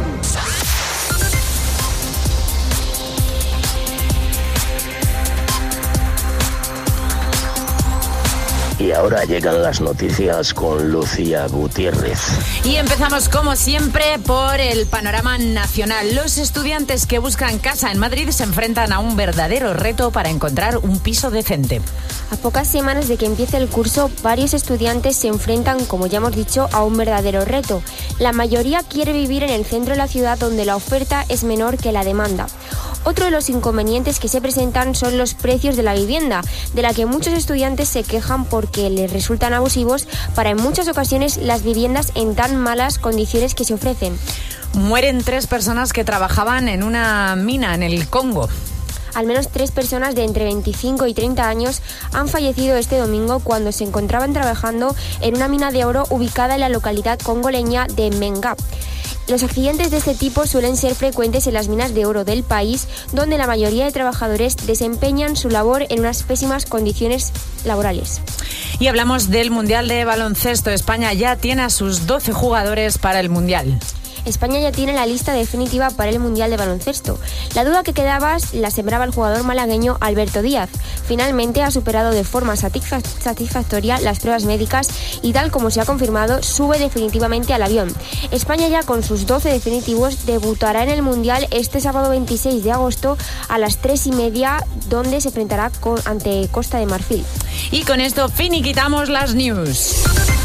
Y ahora llegan las noticias con Lucía Gutiérrez. Y empezamos como siempre por el panorama nacional. Los estudiantes que buscan casa en Madrid se enfrentan a un verdadero reto para encontrar un piso decente. A pocas semanas de que empiece el curso, varios estudiantes se enfrentan, como ya hemos dicho, a un verdadero reto. La mayoría quiere vivir en el centro de la ciudad donde la oferta es menor que la demanda. Otro de los inconvenientes que se presentan son los precios de la vivienda, de la que muchos estudiantes se quejan porque les resultan abusivos para en muchas ocasiones las viviendas en tan malas condiciones que se ofrecen. Mueren tres personas que trabajaban en una mina en el Congo. Al menos tres personas de entre veinticinco y treinta años han fallecido este domingo cuando se encontraban trabajando en una mina de oro ubicada en la localidad congoleña de Menga. Los accidentes de este tipo suelen ser frecuentes en las minas de oro del país, donde la mayoría de trabajadores desempeñan su labor en unas pésimas condiciones laborales. Y hablamos del Mundial de Baloncesto. España ya tiene a sus doce jugadores para el Mundial. España ya tiene la lista definitiva para el Mundial de Baloncesto. La duda que quedaba la sembraba el jugador malagueño Alberto Díaz. Finalmente ha superado de forma satisfactoria las pruebas médicas y, tal como se ha confirmado, sube definitivamente al avión. España, ya con sus doce definitivos, debutará en el Mundial este sábado veintiséis de agosto a las tres y media, donde se enfrentará con, ante Costa de Marfil. Y con esto finiquitamos las news.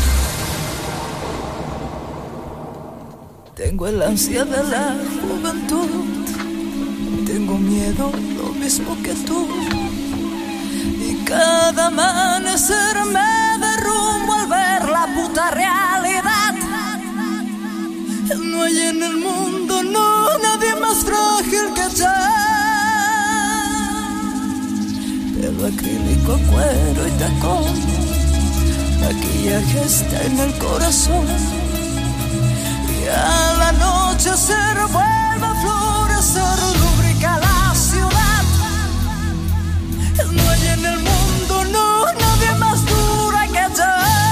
Tengo el ansia de la juventud, tengo miedo lo mismo que tú, y cada amanecer me derrumbo al ver la puta realidad. No hay en el mundo, no, nadie más frágil que yo. Pelo acrílico, cuero y tacón, maquillaje está en el corazón. A la noche se vuelve a florecer, lubrica la ciudad. No hay en el mundo, no, nadie más dura que yo.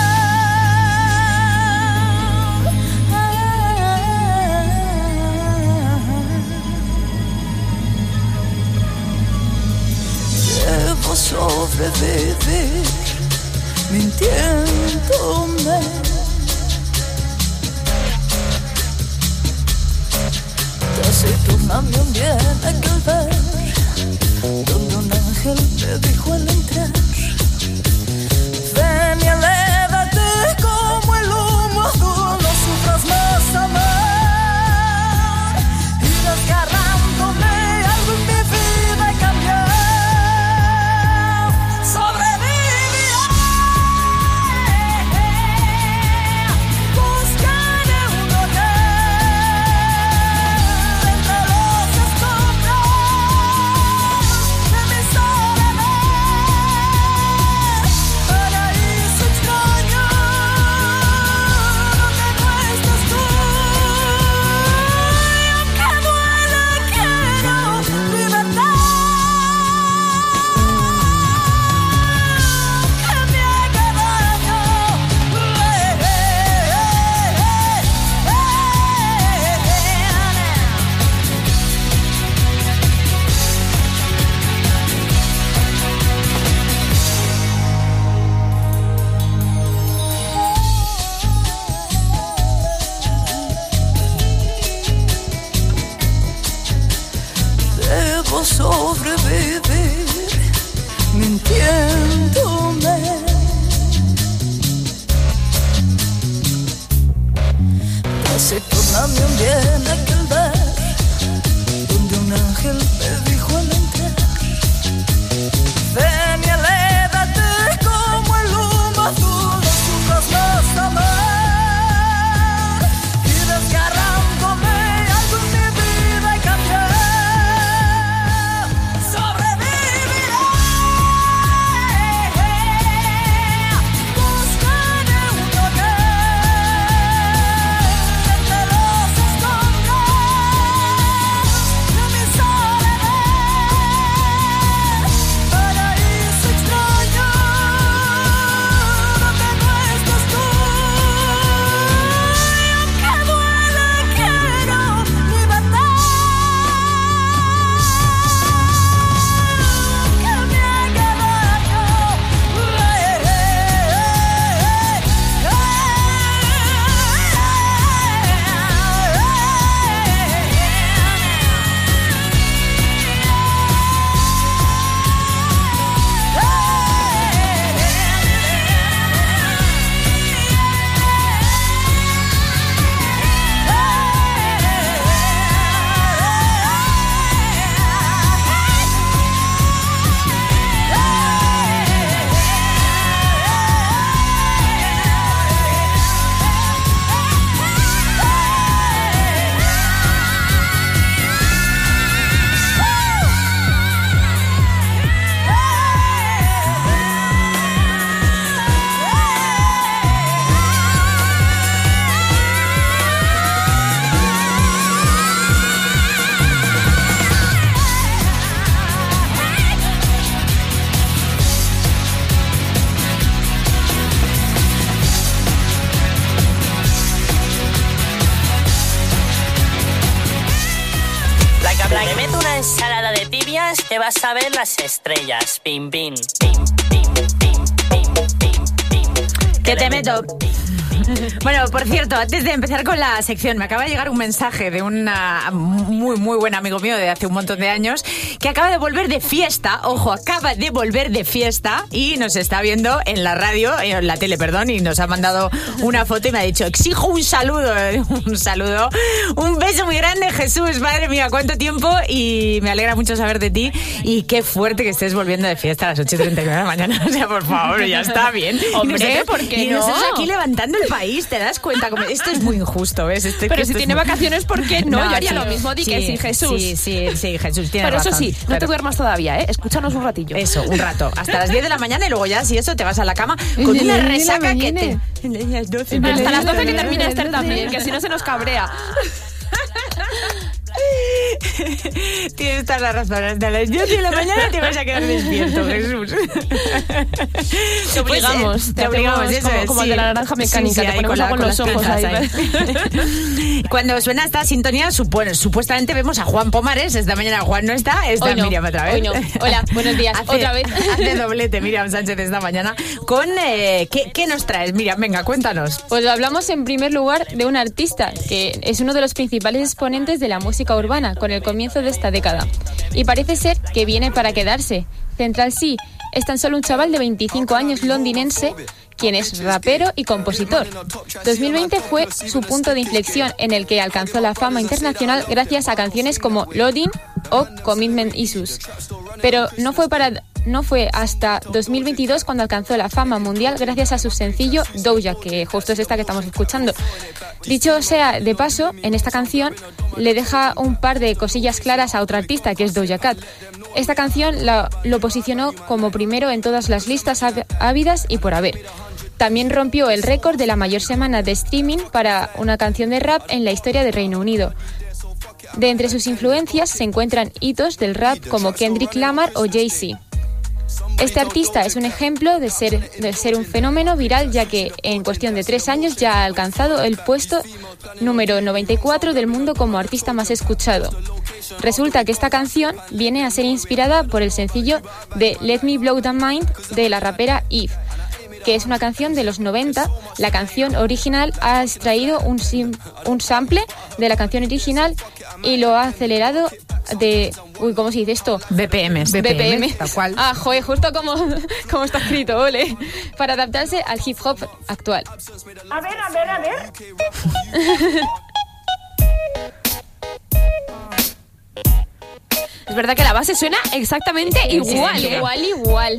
Debo sobrevivir mintiéndome. Casi tornando un bien aquel ver, donde un ángel me dijo al entrar: ven y elévate como el humo, tú no sufras más amor. Y desgarrándome algo en mi vida cambió. Sobreviviré, buscaré un hogar. también viene aquel ver donde un ángel me dijo al entrar: ven y elévate como el humo azul de su cosmos amor, y desgarrándome algo en mi vida y cambiar, sobreviviré. Buscaré un hogar entre los escombros de mi soledad, paraíso extraño donde no estás tú. Y aunque duele, quiero libertad, que me haga daño. Le meto una ensalada de tibias, te vas a ver las estrellas. Pim, pim, pim, pim, pim, pim, pim, pim. Que te meto. Bueno, por cierto, antes de empezar con la sección, me acaba de llegar un mensaje de un muy, muy buen amigo mío de hace un montón de años que acaba de volver de fiesta, ojo, acaba de volver de fiesta y nos está viendo en la radio, en la tele, perdón, y nos ha mandado una foto y me ha dicho: exijo un saludo, un saludo, un beso muy grande, Jesús, madre mía, cuánto tiempo, y me alegra mucho saber de ti y qué fuerte que estés volviendo de fiesta a las ocho y treinta y nueve de la mañana, o sea, por favor, ya está bien. Hombre, ¿por qué y no? nosotros aquí levantando el país, ¿te das cuenta? Como, esto es muy injusto, ¿ves? Este, Pero si esto tiene es muy... vacaciones, ¿por qué no? Yo haría sí, lo mismo, di que sí, Jesús. Sí, sí, sí, Jesús, tiene Pero razón. eso sí, no Pero... te duermas todavía, ¿eh? Escúchanos un ratillo. Eso, un rato. Hasta las diez de la mañana y luego ya, si eso, te vas a la cama con una resaca que te... Las doce. Hasta las doce que termine Esther también, que si no se nos cabrea. Tienes toda la razón. Hasta las diez de la mañana te vas a quedar despierto, Jesús. Te obligamos, Pues, te, te obligamos, eso como, es, como sí. el de la naranja mecánica, sí, sí, te ponemos con, la, con los ojos ahí. ahí. Cuando suena esta sintonía, supu- supuestamente vemos a Juan Pomares. Esta mañana Juan no está, está no, Miriam otra vez. Hoy no. Hola, buenos días, hace, otra vez. Hace doblete Miriam Sánchez esta mañana. Con eh, ¿qué, ¿Qué nos traes, Miriam? Venga, cuéntanos. Pues hablamos en primer lugar de un artista que es uno de los principales exponentes de la música urbana con el comienzo de esta década. Y parece ser que viene para quedarse. Central C es tan solo un chaval de veinticinco años londinense, quien es rapero y compositor. dos mil veinte fue su punto de inflexión en el que alcanzó la fama internacional gracias a canciones como Loading o Commitment Issues. Pero no fue para... No fue hasta dos mil veintidós cuando alcanzó la fama mundial gracias a su sencillo Doja, que justo es esta que estamos escuchando. Dicho sea de paso, en esta canción le deja un par de cosillas claras a otra artista, que es Doja Cat. Esta canción la, lo posicionó como primero en todas las listas ávidas y por haber. También rompió el récord de la mayor semana de streaming para una canción de rap en la historia del Reino Unido. De entre sus influencias se encuentran hitos del rap como Kendrick Lamar o Jay-Z. Este artista es un ejemplo de ser, de ser un fenómeno viral, ya que en cuestión de tres años ya ha alcanzado el puesto número noventa y cuatro del mundo como artista más escuchado. Resulta que esta canción viene a ser inspirada por el sencillo de Let Me Blow the Mind de la rapera Eve, que es una canción de los noventa. La canción original ha extraído un, sim, un sample de la canción original y lo ha acelerado de... Uy, ¿cómo se dice esto? B P Ms. B P M. Tal cual. Ah, joder, justo como, como está escrito, ole. Para adaptarse al hip hop actual. A ver, a ver, a ver. Es verdad que la base suena exactamente Sí, igual, sí, ¿eh? igual, igual.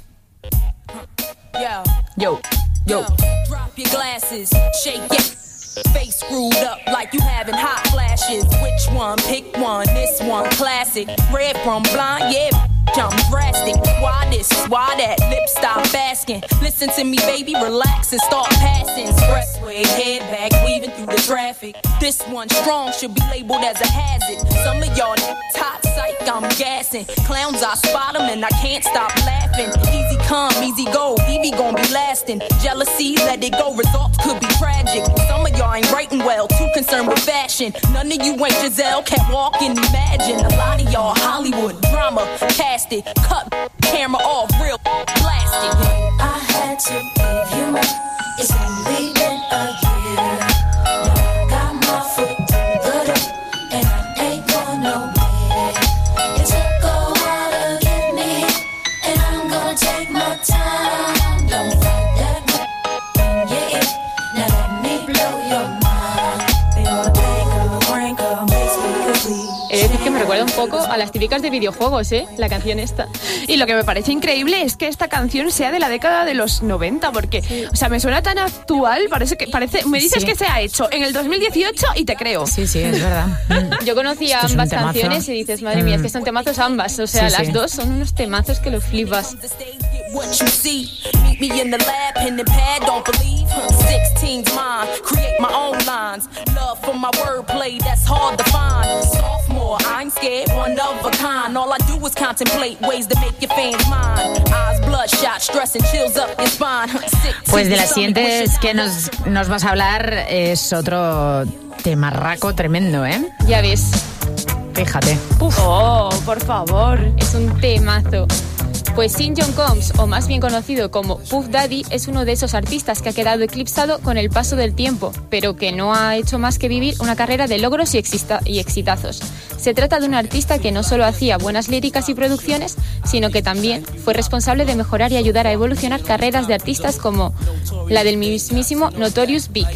Yo, yo. Drop your glasses, shake it. Face screwed up like you having hot flashes. Which one? Pick one. This one classic. Red from blind, yeah. I'm drastic. Why this? Why that? Lip stop asking. Listen to me, baby, relax and start passing. Expressway, head back, weaving through the traffic. This one strong should be labeled as a hazard. Some of y'all top psych, I'm gassing. Clowns, I spot them and I can't stop laughing. Easy come, easy go, Evie gon' be lasting. Jealousy, let it go, results could be tragic. Some of y'all ain't writing well, too concerned with fashion. None of you ain't Giselle, can't walk and imagine. A lot of y'all Hollywood drama, cast it, cut camera off, real blasted. I had to give you more. It's only been a year. Now I got my foot through the door, and I ain't going nowhere. It took a while to get me, and I'm gonna take my time. Don't fight that in your ear. Now let me blow your mind. They ought to break up, break up, makes me complete. He de decir que me recuerda un poco a las típicas de videojuegos, ¿eh? La canción esta. Y lo que me parece increíble es que esta canción sea de la década de los noventa, porque, sí. o sea, me suena tan actual, parece que parece, me dices sí. que se ha hecho en el dos mil dieciocho y te creo. Sí, sí, es verdad. Yo conocía ambas canciones y dices, madre mía, es que son temazos ambas, o sea, sí, las sí. dos son unos temazos que lo flipas. What you see, meet me in the lab, pen and pad, don't believe. sixteen's mine, create my own lines. Love for my wordplay, that's hard to find. Sophomore, I ain't scared, one of a kind. All I do is contemplate ways to make your fans mine. Eyes bloodshot, stress and chills up your spine. Pues de las siguientes que nos, nos vas a hablar es otro temarraco tremendo, ¿eh? Ya ves. Fíjate. Uf. Oh, por favor. Es un temazo. Pues Sean John Combs, o más bien conocido como Puff Daddy, es uno de esos artistas que ha quedado eclipsado con el paso del tiempo, pero que no ha hecho más que vivir una carrera de logros y, exista- y exitazos. Se trata de un artista que no solo hacía buenas líricas y producciones, sino que también fue responsable de mejorar y ayudar a evolucionar carreras de artistas como la del mismísimo Notorious Big.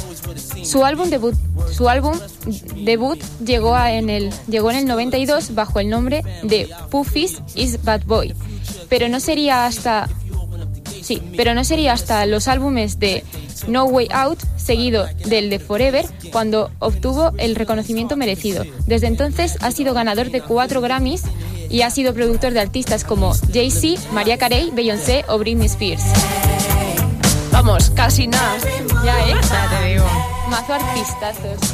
Su álbum debut, su álbum debut llegó, a en el, llegó en el noventa y dos bajo el nombre de Puffy's is Bad Boy, pero no sería hasta sí, pero no sería hasta los álbumes de No Way Out, seguido del de Forever, cuando obtuvo el reconocimiento merecido. Desde entonces ha sido ganador de cuatro Grammys y ha sido productor de artistas como Jay-Z, Mariah Carey, Beyoncé o Britney Spears. Vamos, casi nada. Ya, ¿eh? Ya te digo. Mazo artistazos.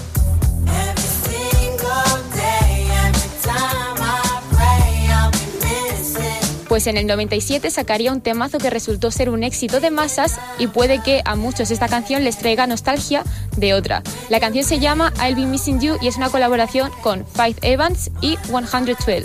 Pues en el noventa y siete sacaría un temazo que resultó ser un éxito de masas y puede que a muchos esta canción les traiga nostalgia de otra. La canción se llama I'll Be Missing You y es una colaboración con Faith Evans y ciento doce.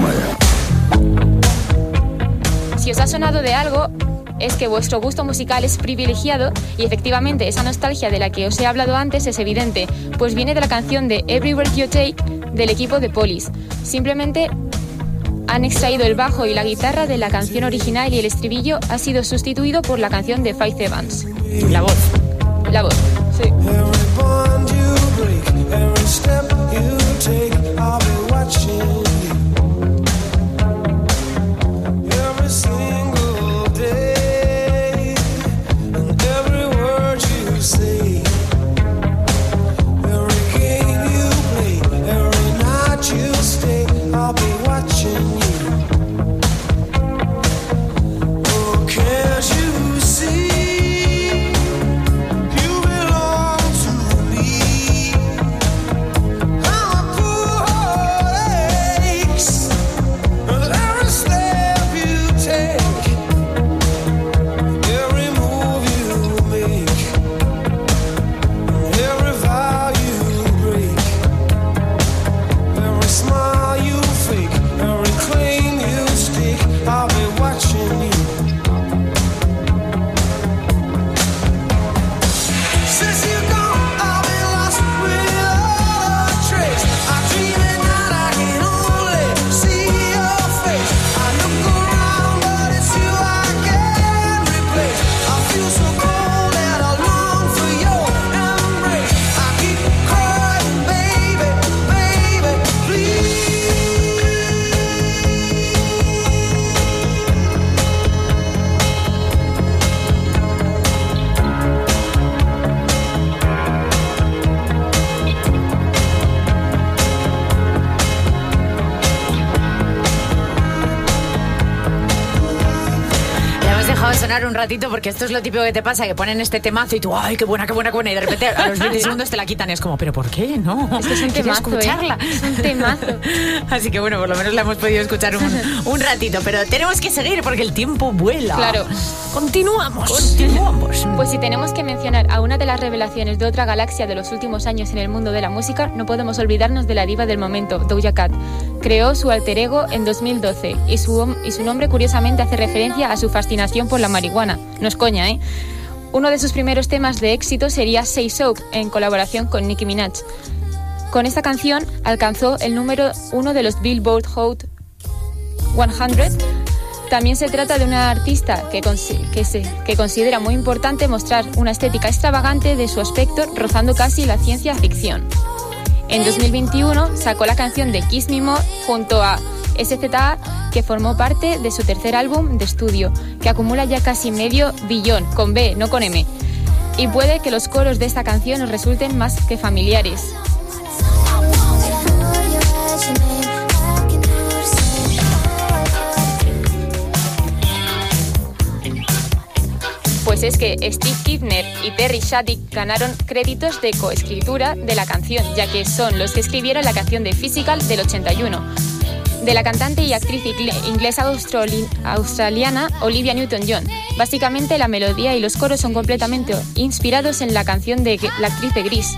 Si os ha sonado de algo, es que vuestro gusto musical es privilegiado y efectivamente esa nostalgia de la que os he hablado antes es evidente, pues viene de la canción de Every Breath You Take del equipo de Police. Simplemente han extraído el bajo y la guitarra de la canción original y el estribillo ha sido sustituido por la canción de Faith Evans. La voz. La voz, sí. sonar un ratito porque esto es lo típico que te pasa, que ponen este temazo y tú, ay, qué buena, qué buena, qué buena, y de repente a los veinte segundos te la quitan y es como, ¿pero por qué? No, es que es un quería temazo, escucharla. ¿eh? Es un temazo. Así que bueno, por lo menos la hemos podido escuchar un, un ratito, pero tenemos que seguir porque el tiempo vuela. Claro. Continuamos. Continuamos. Pues si tenemos que mencionar a una de las revelaciones de otra galaxia de los últimos años en el mundo de la música, no podemos olvidarnos de la diva del momento, Doja Cat. Creó su alter ego en dos mil doce y su, y su nombre curiosamente hace referencia a su fascinación por la marihuana. No es coña, ¿eh? Uno de sus primeros temas de éxito sería Say So, en colaboración con Nicki Minaj. Con esta canción alcanzó el número uno de los Billboard Hot cien. También se trata de una artista que, que, se, que considera muy importante mostrar una estética extravagante de su aspecto, rozando casi la ciencia ficción. En dos mil veintiuno sacó la canción de Kiss Me More junto a S Z A, que formó parte de su tercer álbum de estudio, que acumula ya casi medio billón, con B, no con M. Y puede que los coros de esta canción nos resulten más que familiares. Pues es que Steve Kibner y Terry Shattuck ganaron créditos de coescritura de la canción, ya que son los que escribieron la canción de Physical del ochenta y uno, de la cantante y actriz inglesa australiana Olivia Newton-John. Básicamente la melodía y los coros son completamente inspirados en la canción de la actriz de Grease.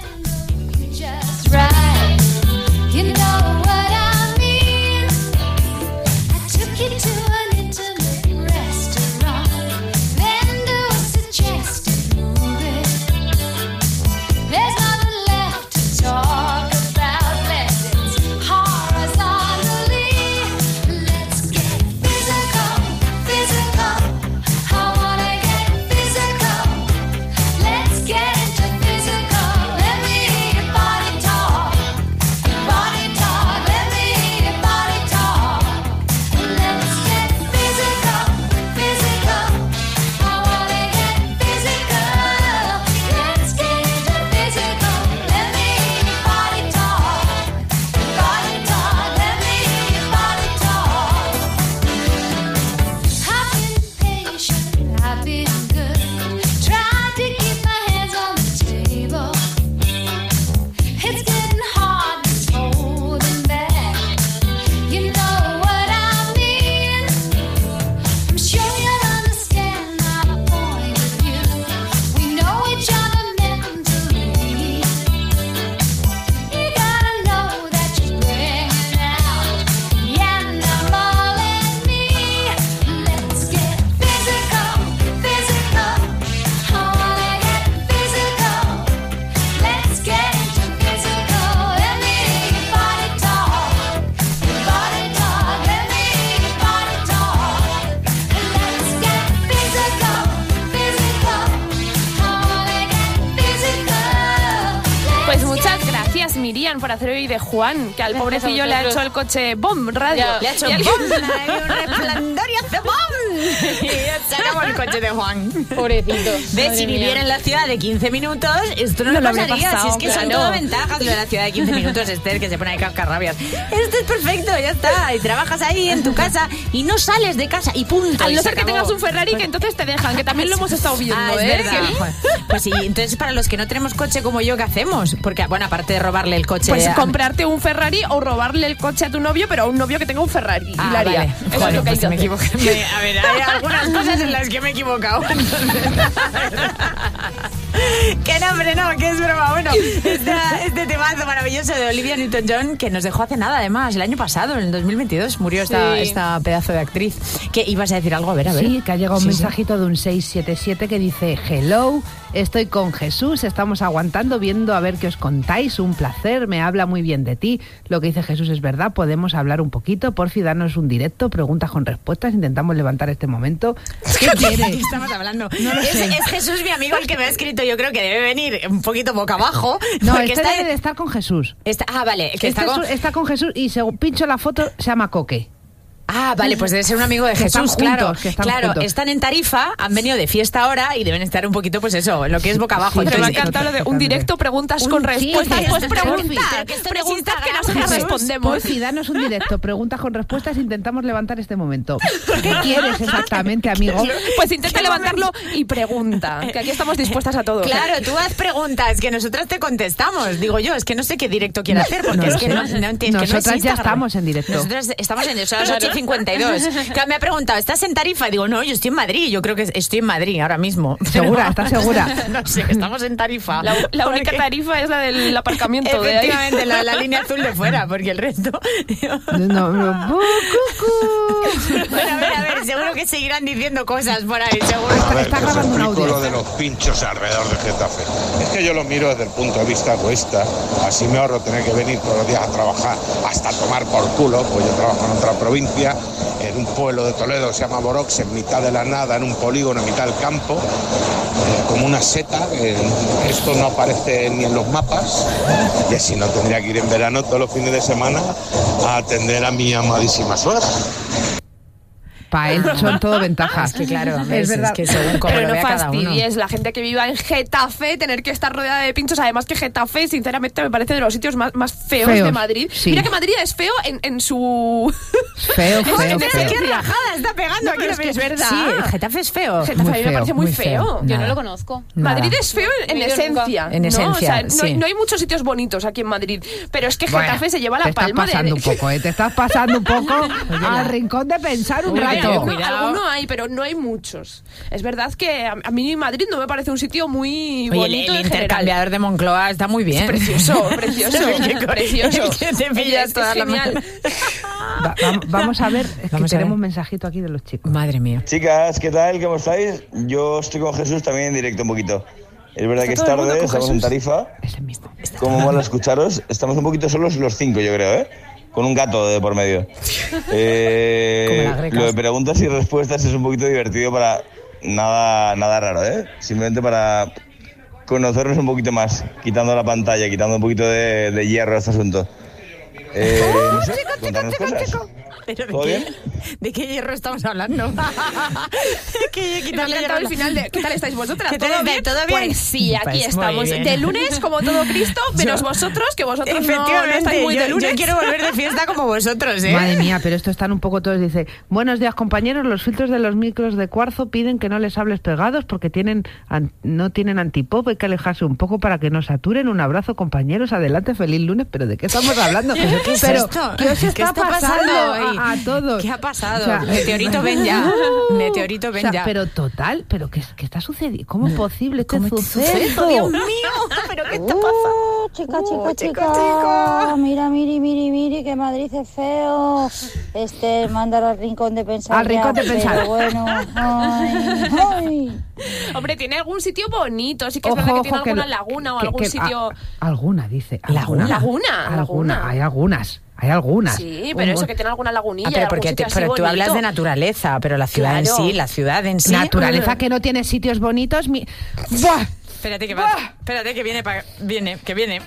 Por hacer hoy de Juan, que al pobrecillo le ha hecho el coche Bomb Radio. Le ha hecho y Bomb, un resplandor y hace Bomb. Y sacamos el coche de Juan. Pobrecito. ¿Ves? Si viviera en la ciudad de quince minutos, esto no, no lo pasaría. Pasado, si es que claro. Son todo ventajas lo de la ciudad de quince minutos, Esther, que se pone ahí cascarrabias. Esto es perfecto, ya está. Y trabajas ahí en tu casa y no sales de casa y punto. Al no ser que tengas un Ferrari, que entonces te dejan, que también lo hemos estado viendo, ah, es ¿eh? Verdad. Pues sí, entonces para los que no tenemos coche como yo, ¿qué hacemos? Porque, bueno, aparte de robarle el coche... Pues comprarte un Ferrari o robarle el coche a tu novio, pero a un novio que tenga un Ferrari. Ah, Hilaria. Vale. Eso Joder, es lo que pues hay me que equivoqué. Me, a ver, hay algunas cosas en las que me he equivocado. Que no, hombre, no, que es broma. Bueno, esta, este temazo maravilloso de Olivia Newton-John, que nos dejó hace nada, además, el año pasado, en el dos mil veintidós, murió esta, sí. esta pedazo de actriz. ¿Qué ibas a decir algo? A ver, a ver. Sí, que ha llegado un sí, mensajito sí. de un seis siete siete que dice: hello, estoy con Jesús, estamos aguantando, viendo a ver qué os contáis, un placer, me habla muy bien de ti. Lo que dice Jesús es verdad, podemos hablar un poquito, porfi, darnos un directo, preguntas con respuestas, intentamos levantar este momento. ¿Qué quieres? ¿De qué estamos hablando? No lo es, sé. es Jesús, mi amigo, el que me ha escrito. Yo creo que debe venir un poquito boca abajo. No, porque este está debe de estar con Jesús. Está, ah, vale. Que este está, con... está con Jesús y según pincho la foto se llama Coque. Ah, vale, pues debe ser un amigo de Que están Jesús, claro. juntos, que están claro, juntos. están en Tarifa, han venido de fiesta ahora y deben estar un poquito, pues eso, lo que es boca abajo. Pero me ha Entonces, encantado lo de un directo, preguntas con respuestas. Pues preguntar, preguntas que nosotros respondemos. Porfi, danos un directo, preguntas con respuestas, intentamos levantar este momento. ¿Qué quieres exactamente, amigo? Pues intenta levantarlo y pregunta, que aquí estamos dispuestas a todo. Claro, tú haz preguntas que nosotras te contestamos. Digo yo, es que no sé qué directo quiere hacer, porque No es lo que sé. no, no, es que no es Nosotras ya Instagram. estamos en directo. Nosotras estamos en son las ocho y cincuenta y dos. Claro, me ha preguntado, ¿estás en Tarifa? Y digo, no, yo estoy en Madrid. Yo creo que estoy en Madrid ahora mismo. ¿Segura? ¿Estás segura? No sé, que estamos en Tarifa. La, la única tarifa es la del aparcamiento de ahí. Efectivamente, la, la línea azul de fuera, porque el resto... No, no. Bu, cu, cu. Bueno, a ver, a ver, seguro que seguirán diciendo cosas por ahí, seguro. A ver, Está que os grabando un explico audio. lo de los pinchos alrededor de Getafe. Es que yo lo miro desde el punto de vista egoísta. Así me ahorro tener que venir todos los días a trabajar hasta tomar por culo, pues yo trabajo en otra provincia, en un pueblo de Toledo que se llama Borox, en mitad de la nada, en un polígono, en mitad del campo, eh, como una seta. Eh, esto no aparece ni en los mapas, y así no tendría que ir en verano todos los fines de semana a atender a mi amadísima suegra. Para él son todo ventajas. Es que claro, es, es, verdad. es que según como Pero lo no vea cada uno. fastidies, la gente que viva en Getafe, tener que estar rodeada de pinchos. Además que Getafe, sinceramente, me parece de los sitios más, más feos, Feos, de Madrid. sí. Mira que Madrid es feo en, en su... Feo, feo, en feo. ese- ¡Qué rajada está pegando No, aquí! pero es que es verdad. Sí, el Getafe es feo. Getafe Muy a mí me feo, parece muy, muy feo. feo. Yo Nada. no lo conozco. Nada. Madrid es feo en, en No he ido nunca. esencia. En ¿no? esencia, O sea, no, sí. no hay muchos sitios bonitos aquí en Madrid. Pero es que Bueno, Getafe se lleva te la estás palma pasando de... un poco, ¿eh? Te estás pasando un poco al rincón de pensar un Oye, rato. alguno- Cuidado. alguno hay, pero no hay muchos. Es verdad que a, a mí Madrid no me parece un sitio muy Oye, el, bonito el en general. intercambiador de Moncloa está muy bien. Precioso, precioso, Qué co- precioso. Es que te pillas Es todas las genial. manos. Va- va- vamos a ver, es Vamos que a tenemos ver. un mensajito aquí de los chicos. Madre mía. Chicas, ¿qué tal? ¿Cómo estáis? Yo estoy con Jesús también en directo un poquito. Es verdad que es todo el mundo tarde, con estamos en Jesús. Tarifa. Es el mismo. Como mola escucharos. Estamos un poquito solos los cinco, yo creo, ¿eh? Con un gato de por medio. Eh, Como las grecas. lo de preguntas y respuestas es un poquito divertido para... Nada, nada raro, ¿eh? Simplemente para conocernos un poquito más, quitando la pantalla, quitando un poquito de, de hierro a este asunto. Eh, no sé, contarnos cosas. ¿Pero de ¿Todo qué, bien? ¿De qué hierro estamos hablando? que Me ha quitarle encantado hierro el final de ¿qué tal estáis vosotras? ¿Qué ¿Todo tal bien? estáis? ¿Todo bien? Pues sí, aquí Pues muy estamos. bien. De lunes, como todo Cristo, menos Yo- vosotros, que vosotros no, no Efectivamente, estáis muy yo, de lunes. yo quiero volver de fiesta como vosotros, ¿eh? Madre mía, pero esto están un poco todos. Dice, buenos días compañeros, los filtros de los micros de cuarzo piden que no les hables pegados porque tienen an- no tienen antipop, hay que alejarse un poco para que no saturen. Un abrazo compañeros, adelante, feliz lunes. ¿Pero de qué estamos hablando? ¿Pero qué es Pero, esto? ¿qué os ¿Qué está, está pasando pasando hoy? a, a todos? ¿Qué ha pasado? O sea, Meteorito, ven ya. Meteorito, ven o sea, ya. Pero total, ¿pero qué, qué está sucediendo? ¿Cómo es posible este ¿Cómo este suceso? suceso? Dios mío, ¿pero qué está pasando? Uh, chica, chica, chica, mira, miri, miri, miri, que Madrid es feo. Este, mándalo al rincón de pensar. Al rincón ya, de pensar. Pero bueno, ay, ay. Hombre, tiene algún sitio bonito, sí que es Ojo, verdad que tiene ojo, que alguna lo- laguna o que- algún que- sitio... a- alguna, dice. Laguna. Laguna, Alguna, laguna. hay algunas. Hay algunas. Sí, pero Un- eso que tiene alguna lagunilla, Ah, pero algún porque sitio te- así pero tú hablas bonito. de naturaleza, pero la ciudad en Claro. sí, la ciudad en sí. Naturaleza que no tiene sitios bonitos. Mi... ¡Buah! Espérate que va, espérate que viene pa- viene, que viene.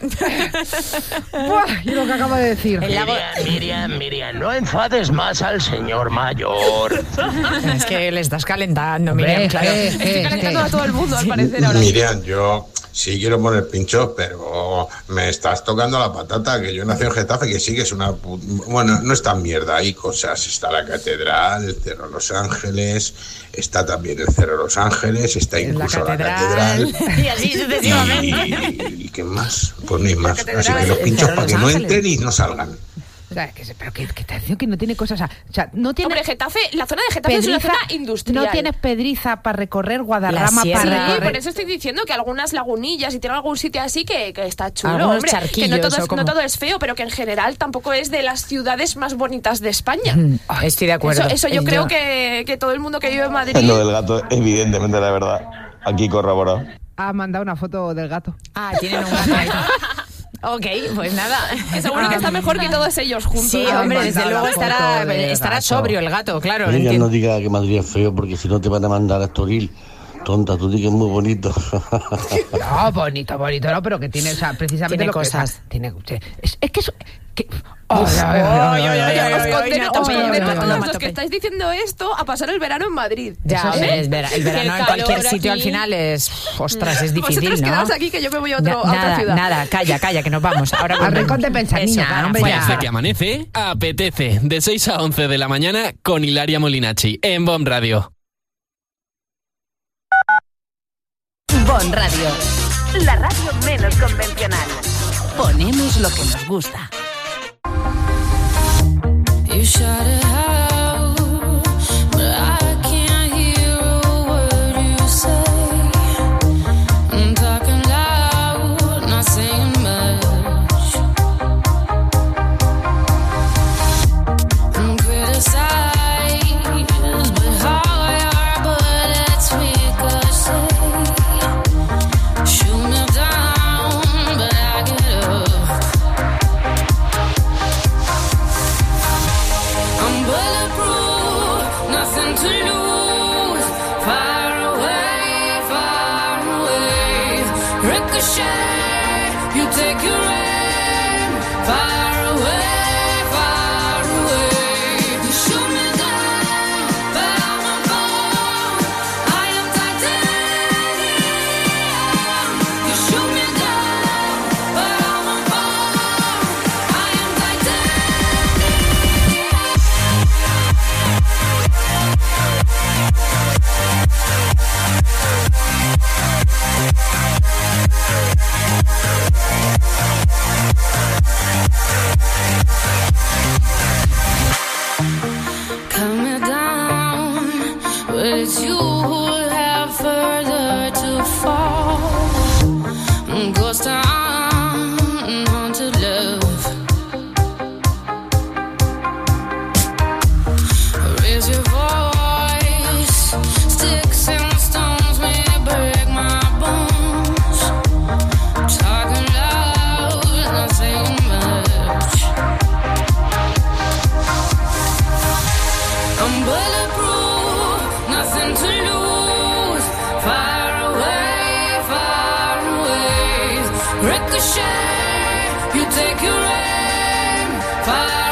¡Buah! Y lo que acabo de decir. El lago- Miriam, Miriam, Miriam, no enfades más al señor mayor. Es que le estás calentando, Hombre, Miriam, claro. eh, Estoy eh, calentando eh. a todo el mundo, al parecer, ahora. Miriam, yo sí quiero poner pinchos, pero me estás tocando la patata, que yo nací en Getafe, que sí que es una... pu- Bueno, no es tan mierda, hay cosas. Está la catedral, el Cerro Los Ángeles, está también el Cerro Los Ángeles, está incluso la catedral. Y así sucesivamente. ¿Y, y qué más? Pues no hay más. Así catedral, que los el pinchos Cerro para que Los no Ángeles. entren y no salgan. O sea, que, pero que, que te decía que no tiene cosas. O sea, no tiene. Hombre, Getafe, la zona de Getafe es una zona industrial. No tienes pedriza para recorrer, Guadarrama sierra. para Sí, recorrer. por eso estoy diciendo que algunas lagunillas y tiene algún sitio así que, que está chulo, Algunos hombre. Que no charquillos todo, o es, como- no todo es feo, pero que en general tampoco es de las ciudades más bonitas de España. Estoy de acuerdo. Eso, eso yo Eh, creo que, que todo el mundo que vive en Madrid... Lo del gato, evidentemente, la verdad. Aquí corroborado. Ha mandado una foto del gato. Ah, tienen un gato ahí. Ok, pues nada. Seguro que está mejor que todos ellos juntos. Sí, Ha hombre, desde mandado luego la estará, foto del estará gato. sobrio el gato, claro. Miriam, entiendo. no diga que Madrid es feo porque si no te van a mandar a Estoril Tonta, tú dices muy bonito. No, bonito, bonito, no, pero que tiene, o sea, precisamente Tiene lo que- cosas. o sea, tiene, es, es que eso... Que, Uf, ay, ay, ay, ay, ay, ay, Os ay, condeno, ay, os ay, condeno ay, a ay, todos ay, los que estáis diciendo esto a pasar el verano en Madrid. Ya, ¿Eh? hombre, el, vera- el verano El en cualquier calor sitio aquí. al final es... Ostras, es difícil, Vosotros ¿no? quedaos aquí que yo me voy a, otro, Na- a otra nada, ciudad. nada, calla, calla, que nos vamos. Ahora Al volvemos. rincón de pensar, Eso, niña, para, hombre, fuera. ya. Desde que amanece, apetece. De seis a once de la mañana con Hilaria Molinacci en Bomb Radio. Bon Radio, la radio menos convencional. Ponemos lo que nos gusta. You shout it out, but I can't hear a word you say. I'm talking loud, not saying much. I'm criticized, but how your bullets ricochet. Shoot me down, but I get up. I'm bulletproof, nothing to lose. Far away, far away. Ricochet, you take your aim. Far away, far away. You shoot me down, but I'm a bomb. I am titanium. You shoot me down, but I'm a bomb. I am titanium. Cut me down, but it's you who have further to fall. Ghost town, haunted love. Raise your voice, sticks and stones may break my bones. Talking loud, not saying much. I'm bulletproof, nothing to lose. Far away, far away. Ricochet, you take your aim. Far